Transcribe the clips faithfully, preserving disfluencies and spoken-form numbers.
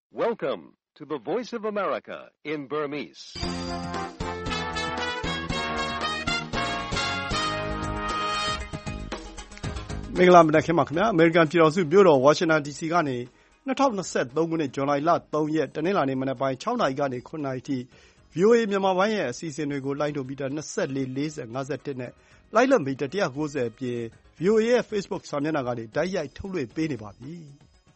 Welcome to the Voice of America in Burmese. ။မင်္ဂလာမနက်ခင်းပါခင်ဗျာ။ American ပြည်တော်စုမြို့တော် Washington ဒီ စီ ကနေ၂၀၂၃ ခုနှစ်ဇွန်လ၃ရက်တနင်္လာနေ့မနက်ပိုင်း၆နာရီကနေ၇နာရီထိ ဗွီအိုအေ မြန်မာပိုင်းရဲ့အစီအစဉ်တွေကိုလိုင်းဒိုမီတာ၂၄ ၄၀ ၅၁နဲ့လိုက်လံမီတာ၁၉၀အပြင် ဗွီအိုအေရဲ့ Facebook စာမျက်နှာကနေတိုက်ရိုက်ထုတ်လွှင့်ပေးနေပါပြီ။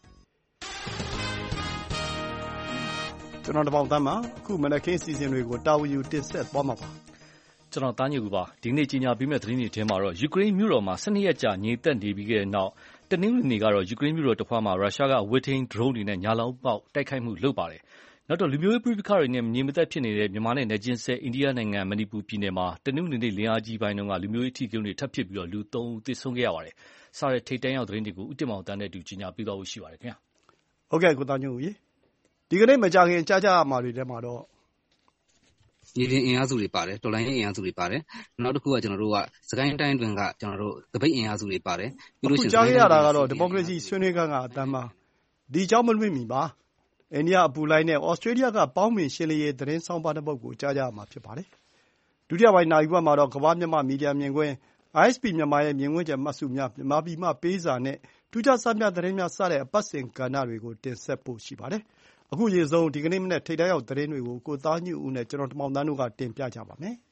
ကျွန်တော်တပေါင်းတန်းမှာအခုမနက်ခင်းအစီအစဉ်တွေကိုတာဝန်ယူတင်ဆက်သွားမှာပါ။ကျွန်တော်တားညူပါဒီနေ့ကြီးညာပြီးမဲ့သတင်းတွေထဲမှာတော့ယူကရိန်းမြို့တော်မှာ၁၂ရက်ကြာငြိမ်သက်နေပြီးတဲ့နောက်တနင်္ဂနွေနေ့ကတော့ယူကရိန်းမြို့တော်တစ်ခွာမှာရုရှားကအဝေးထိန်း drone တွေနဲ့ညာလောင်းပေါက်တိုက်ခိုက်မှုလုပ်ပါတယ်။နောက်တော့လူမျိုးရေးပြည်ပခါတွေနဲ့မြင်မသက်ဖြစ်နေတဲ့မြန်မာနဲ့နယ်ချင်းစဲအိန္ဒိယနိုင်ငံမဏိပူပြည်နယ်မှာတနင်္ဂနွေနေ့လင်းအားကြီးပိုင်းတုန်းကလူမျိုးရေးထိကိန်းတွေထပ်ဖြစ်ပြီးတော့လူ၃ဦးသေဆုံးခဲ့ရပါတယ်။စားတဲ့ထိတ်တန်းရောက်သတင်းတွေကိုဥတ္တမောင်တန်းနဲ့တူကြီးညာပြီးတော့ရှိပါတယ်ခင်ဗျာ။ဟုတ်ကဲ့ကိုသားညိုကြီးဒီကနေ့မကြခင်ကြားကြရမှာတွေထဲမှာတော့မြေပြင်အင်အားစုတွေပါတယ်တော်လိုင်းအင်အားစုတွေပါတယ်နောက်တစ်ခုကကျွန်တော်တို့ကစကိုင်းတိုင်းတွင်ကကျွန်တော်တို့တပိတ်အင်အားစုတွေပါတယ်ပြီးလို့ရှိရင်ကြားရတာကတော့ဒီမိုကရေစီဆွေးနွေးခန်းကအတန်းမှာဒီအကြောင်းမလွင့်မီပါအိန္ဒိယအပူလိုင်းနဲ့ဩစတြေးလျကပေါင်းပင်ရှင်းလင်းရေးသတင်းဆောင်ပါတဲ့ပုဂ္ဂိုလ်ကြားကြရမှာဖြစ်ပါတယ်ဒုတိယပိုင်းနိုင်ဘက်မှာတော့ကမ္ဘာမြန်မာမီဒီယာမြင်ကွင်း အိုင် အက်စ် ပီ မြန်မာရဲ့မြင်ကွင်းချက်မှတ်စုများမြန်မာပြည်မှပေးစာနဲ့ထူးခြားစမ်းမြသတင်းများစတဲ့အပတ်စဉ်ကဏ္ဍတွေကိုတင်ဆက်ဖို့ရှိပါတယ်အခုရေဆုံးဒီကနေ့မနေ့ထိတ်တန်းရောက်သတင်းတွေကိုကိုသားညွဦးနဲ့ကျွန်တော်တမောင်တန်းတို့ကတင်ပြကြပါမယ်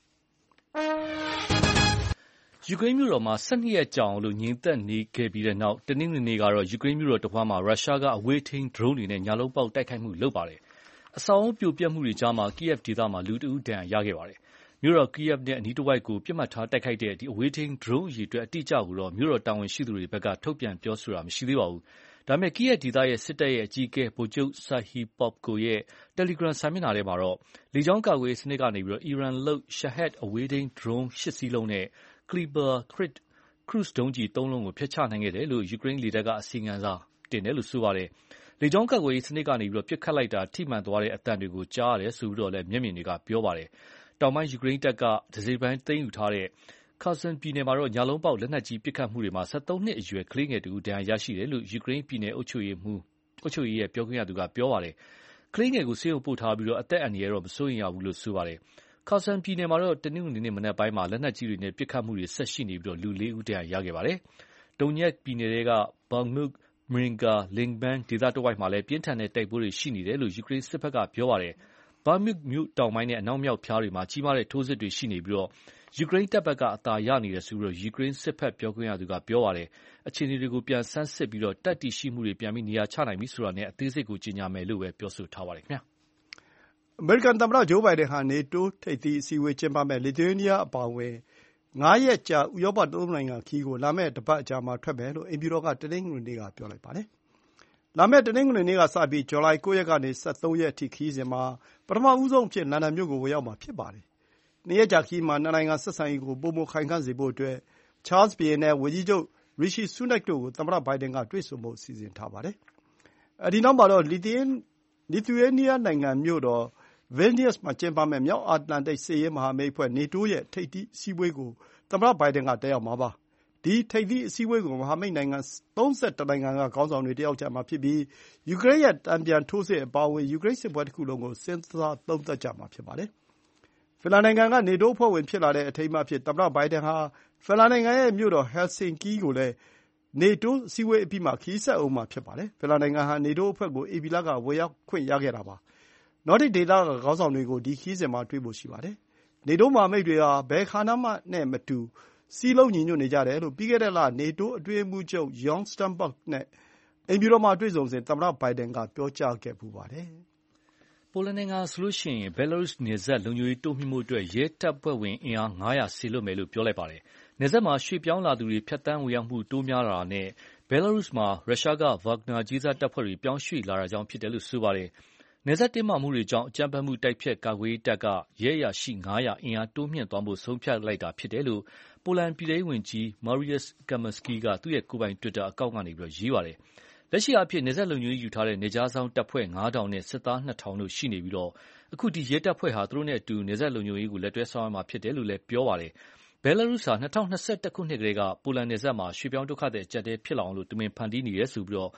။ယူကရိန်းမြို့တော်မှာ၁၂ရက်ကြာအောင်လို့ငြိမ်သက်နေခဲ့ပြီးတဲ့နောက်တနင်္ဂနွေနေ့ကတော့ယူကရိန်းမြို့တော်တစ်ခွာမှာရုရှားကအဝေးထိန်း drone တွေနဲ့ညာလုံးပေါက်တိုက်ခိုက်မှုလုပ်ပါတယ်။အဆောက်အဦပြိုပျက်မှုတွေကြားမှာ Kiev ဒေသမှာလူတဦးဒဏ်ရာရခဲ့ပါတယ်။မြို့တော် Kiev နဲ့အနီးတစ်ဝိုက်ကိုပြစ်မှတ်ထားတိုက်ခိုက်တဲ့ဒီအဝေးထိန်း drone အရေအတွက်အတိအကျကိုတော့မြို့တော်တာဝန်ရှိသူတွေဘက်ကထုတ်ပြန်ပြောဆိုတာမရှိသေးပါဘူး။ဒါပေမဲ့ Kiev ဒေသရဲ့စစ်တပ်ရဲ့အကြီးအကဲဗိုလ်ချုပ် Serhiy Popko ရဲ့ Telegram စာမျက်နှာထဲမှာတော့လေကြောင်းကာကွယ်ရေးစနစ်ကနေပြီးတော့အီရန်လုပ် Shahed အဝေးထိန်း drone ၈စီးလုံးနဲ့ Kleber Cruise ဒုံးကျည်သုံးလုံးကိုဖျက်ချနိုင်ခဲ့တယ်လို့ယူကရိန်းလေတပ်ကအစီရင်ခံစာတင်တယ်လို့ဆိုပါတယ်။လေကြောင်းကာကွယ်ရေးစနစ်ကနေပြီးတော့ပစ်ခတ်လိုက်တာထိမှန်သွားတဲ့အသံတွေကိုကြားရတယ်ဆိုပြီးတော့လည်းမျက်မြင်တွေကပြောပါတယ်။တောင်ပိုင်းယူကရိန်းတပ်ကဒစိပိုင်းသိမ်းယူထားတဲ့Kherson ပြည်နယ်မှာတော့ညာလုံးပေါက်လက်နက်ကြီးပစ်ခတ်မှုတွေမှာ၁၃နှစ်အရွယ်ကလေးငယ်တူဒဏ်ရာရရှိတယ်လို့ယူကရိန်းပြည်နယ်အုပ်ချုပ်ရေးမှူးအုပ်ချုပ်ရေးရဲ့ပြောခွင့်ရသူကပြောပါတယ်။ကလေးငယ်ကိုဆေးရုံပို့ထားပြီးတော့အသက်အန္တရာယ်တော့မစိုးရိမ်ရဘူးလို့ဆိုပါတယ်။ Kherson ပြည်နယ်မှာတော့တနင်္ဂနွေနေ့မနက်ပိုင်းမှာလက်နက်ကြီးတွေနဲ့ပစ်ခတ်မှုတွေဆက်ရှိနေပြီးတော့လူလေးဦးဒဏ်ရာရခဲ့ပါတယ်။တုံညက်ပြည်နယ်က Bakhmut, Marinka, Lyman ဒေသတဝိုက်မှာလည်းပြင်းထန်တဲ့တိုက်ပွဲတွေရှိနေတယ်လို့ယူကရိန်းစစ်ဘက်ကပြောပါတယ်။ Bakhmut မြို့တောင်ပိုင်းနဲ့အနောက်မြောက်ဖျားတွေမှာကြီးမားတဲ့ထိုးစစ်တွေရှိနေပြီးတော့ယူကရိန်းတပ်ဘက်ကအသာရနေတယ်ဆိုပြီးယူကရိန်းစစ်ဘက်ပြောခွင့်ရသူကပြောပါတယ်။အခြေအနေတွေကိုပြန်ဆန်းစစ်ပြီးတော့တပ်တည်ရှိမှုတွေပြန်ပြီးနေရာချနိုင်ပြီဆိုတာနဲ့အသေးစိတ်ကိုကြေညာမယ်လို့ပဲပြောဆိုထားပါတယ်ခင်ဗျာ။အမေရိကန်သမ္မတဂျိုးဘိုင်ဒန်ဟာနေတိုးထိပ်သီးအစည်းအဝေးကျင်းပမဲ့လစ်သူယေးနီးယားအပါအဝင်ငါးရက်ကြာဥရောပသုံးနိုင်ငံခီးကိုလာမယ့်တပတ်အကြာမှာထွက်မယ်လို့အိမ်ဖြူတော်ကတနင်္ဂနွေနေ့ကပြောလိုက်ပါတယ်။လာမယ့်တနင်္ဂနွေနေ့ကစပြီးဇူလိုင်၉ရက်ကနေ၁၃ရက်အထိခီးစဉ်မှာပထမဦးဆုံးအဖြစ်လန်ဒန်မြို့ကိုဝင်ရောက်မှာဖြစ်ပါတယ်။နှစ်ရက်ကြာခီးမှာနှစ်နိုင်ငံဆက်ဆံရေးကိုပိုမိုခိုင်ခန့်စေဖို့အတွက်ချားလ်စ်ဘုရင်နဲ့ဝန်ကြီးချုပ်ရီရှီဆူးနက်တို့ကိုသမ္မတဘိုင်ဒန်ကတွေ့ဆုံဖို့စီစဉ်ထားပါတယ်။အဲဒီနောက်မှာတော့လစ်သူယေးနီးယားနိုင်ငံမြို့တော်ဗီလ်နီးယပ်စ်မှာကျင်းပမယ့်မြောက်အတ္တလန်တိတ်စစ်ရေးမဟာမိတ်အဖွဲ့နေတိုးရဲ့ထိပ်သီးအစည်းအဝေးကိုသမ္မတဘိုင်ဒန်ကတက်ရောက်မှာပါ။ဒီထိပ်သီးအစည်းအဝေးကိုမဟာမိတ်နိုင်ငံ၃၁နိုင်ငံကခေါင်းဆောင်တွေတက်ရောက်ကြမှာဖြစ်ပြီးယူကရိန်းရဲ့တန်ပြန်ထိုးစစ်အပါအဝင်ယူကရိန်းစစ်ပွဲတစ်ခုလုံးကိုစဉ်းစားသုံးသပ်ကြမှာဖြစ်ပါတယ်။ဖင်လန်နိုင်ငံကနေတိုးအဖွဲ့ဝင်ဖြစ်လာတဲ့အထိမ်းအမှတ်အဖြစ်သမ္မတဘိုင်ဒန်ဟာဖင်လန်နိုင်ငံရဲ့မြို့တော်ဟယ်လ်ဆင်ကီကိုလည်းနေတိုးအစည်းအဝေးအပြီးမှာခရီးဆက်ဦးမှာဖြစ်ပါတယ်။ဖင်လန်နိုင်ငံဟာနေတိုးအဖွဲ့ကိုဧပြီလကဝင်ရောက်ခွင့်ရခဲ့တာပါ။နော်ဒစ်ဒေသကခေါင်းဆောင်တွေကိုဒီခရီးစဉ်မှာတွေ့ဖို့ရှိပါတယ်။နေတိုးမဟာမိတ်တွေဟာဘယ်ဌာနနဲ့မတူစည်းလုံးညီညွတ်နေကြတယ်လို့ပြီးခဲ့တဲ့လနေတိုးအတွင်းရေးမှူးချုပ်ယန်စတန်ဘတ်နဲ့အိမ်ဖြူတော်မှာတွေ့ဆုံစဉ်သမ္မတဘိုင်ဒန်ကပြောကြားခဲ့ဖူးပါတယ်။ပိုလန်နိုင်ငံဆိုလို့ရှိရင်ဘဲလာရုစ်နယ်စပ်လုံခြုံရေးတိုးမြှင့်မှုအတွက်ရဲတပ်ဖွဲ့ဝင်အင်အားငါးရာစေလွှတ်မယ်လို့ပြောလိုက်ပါတယ်။နယ်စပ်မှာရွှေ့ပြောင်းလာသူတွေဖြတ်တန်းဝင်ရောက်မှုတိုးများလာတာနဲ့ဘဲလာရုစ်မှာရုရှားကဗာဂနာကြေးစားတပ်ဖွဲ့တွေပြောင်းရွှေ့လာတာကြောင့်ဖြစ်တယ်လို့ဆိုပါတယ်။နယ်စပ်တင်းမာမှုတွေကြောင့်အကြမ်းဖက်မှုတိုက်ဖျက်ကာကွယ်ရေးတပ်ကရဲအရာရှိငါးရာအင်အားတိုးမြှင့်သွားဖို့ဆုံးဖြတ်လိုက်တာဖြစ်တယ်လို့ပိုလန်ပြည်ထောင်စုဝန်ကြီးမာရီယပ်စ်ကမ်မစကီကသူ့ရဲ့ကိုယ်ပိုင်တွစ်တာအကောင့်ကနေပြီးရေးပါတယ်။လက်ရှိအားဖြင့်နယ်စပ်လုံခြုံရေးယူထားတဲ့နယ်ခြားစောင့်တပ်ဖွဲ့ငါးထောင်နဲ့စစ်သားနှစ်ထောင်တို့ရှိနေပြီးတော့အခုဒီရဲတပ်ဖွဲ့ဟာသူတို့နဲ့အတူနယ်စပ်လုံခြုံရေးကိုလက်တွဲဆောင်ရွက်မှာဖြစ်တယ်လို့လည်းပြောပါတယ်။ဘဲလာရုစ်ဟာ၂၀၂၁ခုနှစ်ကတည်းကပိုလန်နယ်စပ်မှာရွှေ့ပြောင်းဒုက္ခသည်အကျပ်အတည်းဖြစ်လာအောင်လို့တမင်ဖန်တီးနေတယ်ဆိုပြီးတော့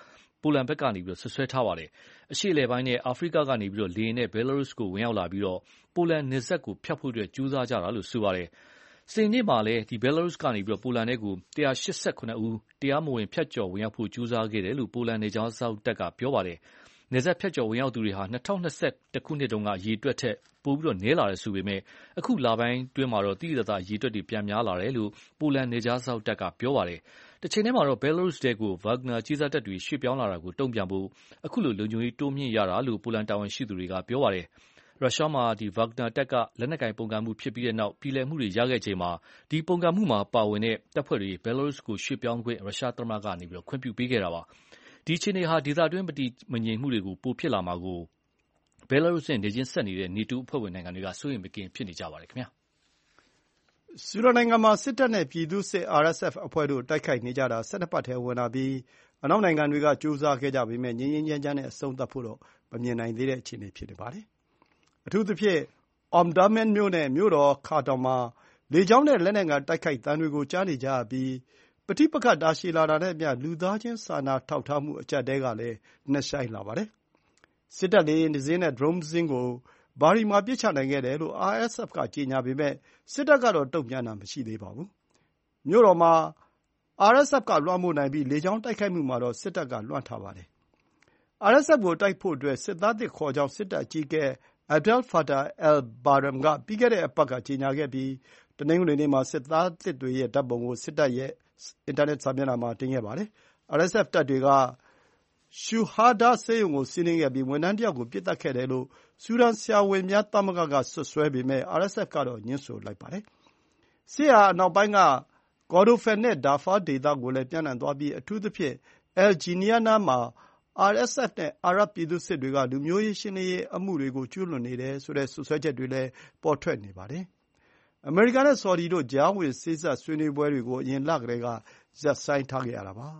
ပိုလန်ဘက်ကနေဆွဆွဲထားပါတယ်။အရှေ့အလယ်ပိုင်းနဲ့အာဖရိကကနေလေယာဉ်နဲ့ဘဲလာရုစ်ကိုဝင်ရောက်လာပြီးပိုလန်နယ်စပ်ကိုဖြတ်ဖို့ကြိုးစားကြတာလို့ဆိုပါတယ်။စနေနေ့မှာလည်းဘဲလာရုစ်ကနေပိုလန်ထဲကို၁၈၇ဦးတရားမဝင်ဖြတ်ကျော်ဝင်ရောက်ဖို့ကြိုးစားခဲ့တယ်လို့ပိုလန်နယ်ခြားစောင့်တပ်ကပြောပါတယ်။နယ်စပ်ဖြတ်ကျော်ဝင်ရောက်သူတွေဟာ၂၀၂၁ခုနှစ်တုန်းကအရေအတွက်ထက်ပိုပြီးနည်းလာတယ်ဆိုပေမယ့်အခုလပိုင်းအတွင်းမှာတော့သိသိသာသာအရေအတွက်တွေပြန်များလာတယ်လို့ပိုလန်နယ်ခြားစောင့်တပ်ကပြောပါတယ်။တချိန်တည်းမှာတော့ဘဲလာရုစ်ထဲကိုဝါဂနာကြေးစားတပ်တွေရွှေ့ပြောင်းလာတာကိုတုံ့ပြန်ဖို့အခုလိုလုံခြုံရေးတိုးမြှင့်ရတာလို့ပိုလန်တာဝန်ရှိသူတွေကပြောပါတယ်။ရုရှားမှာဝါဂနာတပ်ကလက်နက်ကိုင်ပုန်ကန်မှုဖြစ်ပြီးတဲ့နောက်ပြည်လည်မှုတွေရခဲ့ချိန်မှာဒီပုန်ကန်မှုမှာပါဝင်တဲ့တပ်ဖွဲ့တွေဘဲလာရုစ်ကိုရွှေ့ပြောင်းခွင့်ရုရှားသမ္မတကနေခွင့်ပြုပေးခဲ့တာပါ။ဒီအခြေအနေဟာဒေသတွင်းမတည်မငြိမ်မှုတွေကိုပိုဖြစ်လာမှာကိုဘဲလာရုစ်နဲ့နေချင်းဆက်နေတဲ့နေတိုးအဖွဲ့ဝင်နိုင်ငံတွေကစိုးရိမ်မကင်းဖြစ်နေကြပါတယ်ခင်ဗျာ။ဆူဒန်နိုင်ငံမှာစစ်တပ်နဲ့ပြည်သူ့စစ် အာရ်အက်စ်အက်ဖ် အဖွဲ့တို့တိုက်ခိုက်နေကြတာ၁၂ပတ်ထဲဝင်လာပြီးအနောက်နိုင်ငံတွေကကြိုးစားခဲ့ကြပေမယ့်ငြိမ်းငြိမ်းချမ်းချမ်းနဲ့အဆုံးသတ်ဖို့တော့မမြင်နိုင်သေးတဲ့အခြေအနေဖြစ်နေပါတယ်။အထူးသဖြင့်အမ်ဒါမန်မြို့နဲ့မြို့တော်ခါတောင်မှာလေကြောင်းနဲ့လက်နက်ငယ်တိုက်ခိုက်သံတွေကိုကြားနေကြရပြီးပဋိပက္ခတာရှည်လာတာနဲ့အမျှလူသားချင်းစာနာထောက်ထားမှုအကျပ်အတည်းကလည်းနက်ရှိုင်းလာပါတယ်။စစ်တပ်လေယာဉ်တစ်စင်းနဲ့ဒရုန်းတစ်စင်းကိုဘာရီမှာပစ်ချနိုင်ခဲ့တယ်လို့ အာရ်အက်စ်အက်ဖ် ကကြေညာပေမယ့်စစ်တပ်ကတော့တုံ့ပြန်တာမရှိသေးပါဘူး။မြို့တော်မှာ အာရ်အက်စ်အက်ဖ် ကလွှမ်းမိုးနိုင်ပြီးလေကြောင်းတိုက်ခိုက်မှုမှာတော့စစ်တပ်ကလွှမ်းထားပါတယ်။အာရ်အက်စ်အက်ဖ် ကိုတိုက်ဖို့အတွက်စစ်သားသစ်ခေါ်ကြောင်းစစ်တပ်အကြီးအကဲ Abdel Fattah al-Burhan ကပြီးခဲ့တဲ့အပတ်ကကြေညာခဲ့ပြီးတနင်္ဂနွေနေ့မှာစစ်သားသစ်တွေရဲ့ဓာတ်ပုံကိုစစ်တပ်ရဲ့အင်တာနက်စာမျက်နှာမှာတင်ခဲ့ပါတယ်။ အာရ်အက်စ်အက်ဖ် တပ်တွေကရှူဟာဒါဆေးရုံကိုစီးနင်းခဲ့ပြီးဝန်ထမ်းတစ်ယောက်ကိုပစ်သတ်ခဲ့တယ်လို့ဆူဒန်ဆရာဝန်များသမဂ္ဂကစွပ်စွဲပေမယ့်အာရ်အက်စ်အက်ဖ် ကတော့ငြင်းဆိုလိုက်ပါတယ်။စစ်ဟာအနောက်ပိုင်းကကော်ဒိုဖန်နဲ့ဒါဖာဒေသကိုလည်းပျံ့နှံ့သွားပြီးအထူးသဖြင့်အယ်လ်ဂျီနီယာနားမှာအာရ်အက်စ်အက်ဖ် နဲ့အာရပ်ပြည်သူ့စစ်တွေကလူမျိုးရေးရှင်းလင်းရေးအမှုတွေကိုကျူးလွန်နေတယ်ဆိုတဲ့စွပ်စွဲချက်တွေလည်းပေါ်ထွက်နေပါတယ်။အမေရိကန်နဲ့ဆော်ဒီတို့ကြားဝင်စေ့စပ်ဆွေးနွေးပွဲတွေကိုအရင်လကတည်းကရပ်ဆိုင်းထားခဲ့ရတာပါ။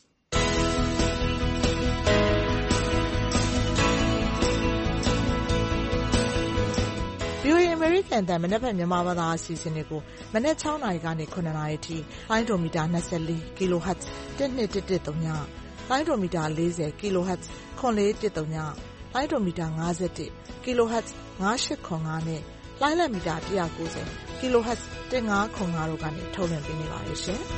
ဗွီအိုအေ အမေရိကန်အသံမနက်ဖြန်မြန်မာဘာသာအစီအစဉ်တွေကိုမနက်၆နာရီကနေ၇နာရီအထိလိုင်းဒိုမီတာ၂၄ kHz ၁၂၁၁၃ညလိုင်းဒိုမီတာ၄၀ kHz ခွန်လေး၁၃ညလိုင်းဒိုမီတာ၅၁ kHz ၅၈၇၅နဲ့လိုင်းလက်မီတာ၁၉၀ kHz ၁၅၇၅တို့ကနေထုတ်လွှင့်ပေးနေပါတယ်ရှင်။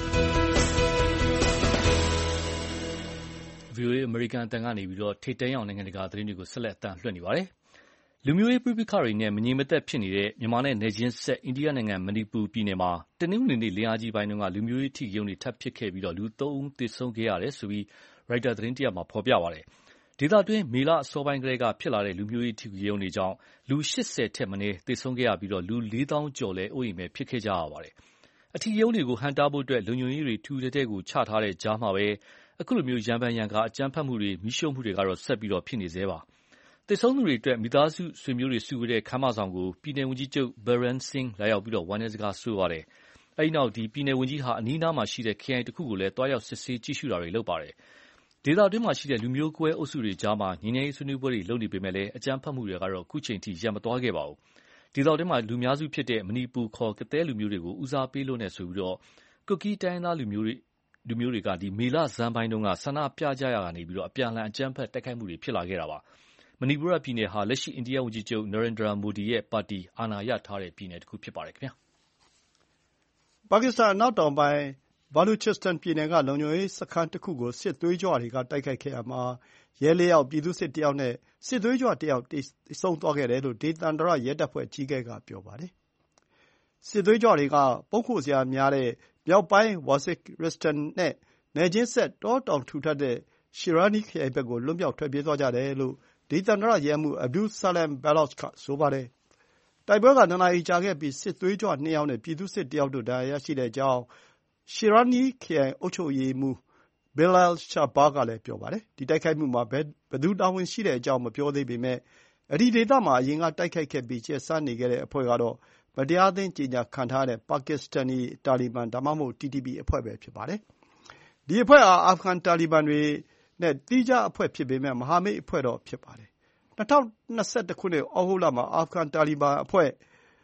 ဗွီအိုအေ အမေရိကန်အသံကနေပြီးတော့ထိပ်တန်းအောင်နိုင်ငံတကာသတင်းတွေကိုဆက်လက်အသံလွှင့်နေပါတယ်။လူမျိုးရေးပဋိပက္ခတွေနဲ့မငြိမ်မသက်ဖြစ်နေတဲ့မြန်မာနဲ့နယ်ချင်းဆက်အိန္ဒိယနိုင်ငံမဏိပူပြည်နယ်မှာတနင်္ဂနွေနေ့လင်းအားကြီးပိုင်းတုန်းကလူမျိုးရေးအဓိကရုဏ်းတွေထပ်ဖြစ်ခဲ့ပြီးလူသုံးဦးသေဆုံးခဲ့ရတယ်ဆိုပြီးရိုက်တာသတင်းတရပ်မှာဖော်ပြပါတယ်။ဒေသတွင်းမေလအစောပိုင်းကတည်းကဖြစ်လာတဲ့လူမျိုးရေးအဓိကရုဏ်းတွေကြောင့်လူ၈၀ထက်မနည်းသေဆုံးခဲ့ရပြီးလူလေးသောင်းကျော်လည်းအိုးအိမ်မဲ့ဖြစ်ခဲ့ကြရပါတယ်။အဓိကရုဏ်းတွေကိုဟန့်တားဖို့အတွက်လုံခြုံရေးတွေထူထပ်တဲ့ကိုချထားတဲ့ကြားမှာပဲအခုလိုရံဖန်ရံခါအကြမ်းဖက်မှုတွေမီးရှို့မှုတွေကတော့ဆက်ပြီးဖြစ်နေသေးပါ။သေဆုံးသူတွေအတွက်မိသားစုဆွေမျိုးတွေစုဝေးတဲ့ခမ်းမဆောင်ကိုပြည်နယ်ဝန်ကြီးချုပ် Biren Singh လာရောက်ပြီးဝမ်းနည်းစကားဆိုပါတယ်။အဲဒီနောက်ပြည်နယ်ဝန်ကြီးဟာအနီးအနားမှာရှိတဲ့ခရိုင်တစ်ခုကိုလည်းသွားရောက်စစ်ဆေးကြည့်ရှုတာတွေလုပ်ပါတယ်။ဒေသတွင်းမှာရှိတဲ့လူမျိုးကွဲအုပ်စုတွေကြားမှာငြိမ်းချမ်းရေးဆွေးနွေးပွဲတွေလုပ်နေပေမယ့်လည်းအကြမ်းဖက်မှုတွေကတော့အခုချိန်ထိရပ်မသွားခဲ့ပါဘူး။ဒေသတွင်းမှာလူများစုဖြစ်တဲ့မဏိပူခေါ်ကသည်းလူမျိုးတွေကိုဦးစားပေးလို့နဲ့ဆိုပြီးကွတ်ကီးတိုင်းရင်းသားလူမျိုးတွေလူမျိုးတွေကမေလဆန်းပိုင်းတုန်းကဆန္ဒပြကြရာကနေပြီးအပြန်အလှန်အကြမ်းဖက်တိုက်ခိုက်မှုတွေဖြစ်လာခဲ့တာပါ။မဏိပူရပြည်နယ်ဟာလက်ရှိအိန္ဒိယဝန်ကြီးချုပ်နရိန္ဒရာမိုဒီရဲ့ပါတီအာဏာရထားတဲ့ပြည်နယ်တစ်ခုဖြစ်ပါတယ်ခင်ဗျာ။ပါကစ္စတန်အနောက်တောင်ပိုင်းဘာလူချစ္စတန်ပြည်နယ်ကလုံခြုံရေးစခန်းတစ်ခုကိုစစ်သွေးကြွတွေကတိုက်ခိုက်ခဲ့ရာမှာရဲလေးယောက်ပြည်သူ့စစ်တစ်ယောက်နဲ့စစ်သွေးကြွတစ်ယောက်သေဆုံးသွားခဲ့တယ်လို့ဒေသန္တရရဲတပ်ဖွဲ့အကြီးအကဲကပြောပါတယ်။စစ်သွေးကြွတွေကပုန်းခိုစရာများတဲ့မြောက်ပိုင်းဝါဇစ်ရစ္စတန်နဲ့နယ်ချင်းဆက်တောတောင်ထူထပ်တဲ့ရှီရာနီးခရိုင်ဘက်ကိုလွတ်မြောက်ထွက်ပြေးသွားကြတယ်လို့ဒေသန္တရရဲမှူးအဗ်ဒူဆလမ်ဘဲလော့ချ်ကဆိုပါတယ်။တိုက်ပွဲကနှစ်နာရီကြာခဲ့ပြီးစစ်သွေးကြွနှစ်ယောက်နဲ့ပြည်သူ့စစ်တစ်ယောက်တို့ဒဏ်ရာရရှိကြောင်းရှီရာနီးခရိုင်အုပ်ချုပ်ရေးမှူးဘီလာလ်ရှာဘာကလည်းပြောပါတယ်။ဒီတိုက်ခိုက်မှုမှာဘယ်သူတာဝန်ရှိကြောင်းမပြောသေးပေမယ့်အဲဒီဒေသမှာအရင်ကတိုက်ခိုက်ခဲ့ပြီးကျက်စားနေခဲ့တဲ့အဖွဲ့ကတော့မတရားသင်းကြေညာခံထားရတဲ့ပါကစ္စတန်တာလီဘန်ဒါမှမဟုတ် တီ တီ ပီ အဖွဲ့ပဲဖြစ်ပါတယ်။ဒီအဖွဲ့ဟာအာဖဂန်တာလီဘန်တွေနဲ့သီးခြားအဖွဲ့ဖြစ်ပေမယ့်မဟာမိတ်အဖွဲ့တော့ဖြစ်ပါတယ်။၂၀၂၁ခုနှစ်ဩဂုတ်လမှာအာဖဂန်တာလီဘန်အဖွဲ့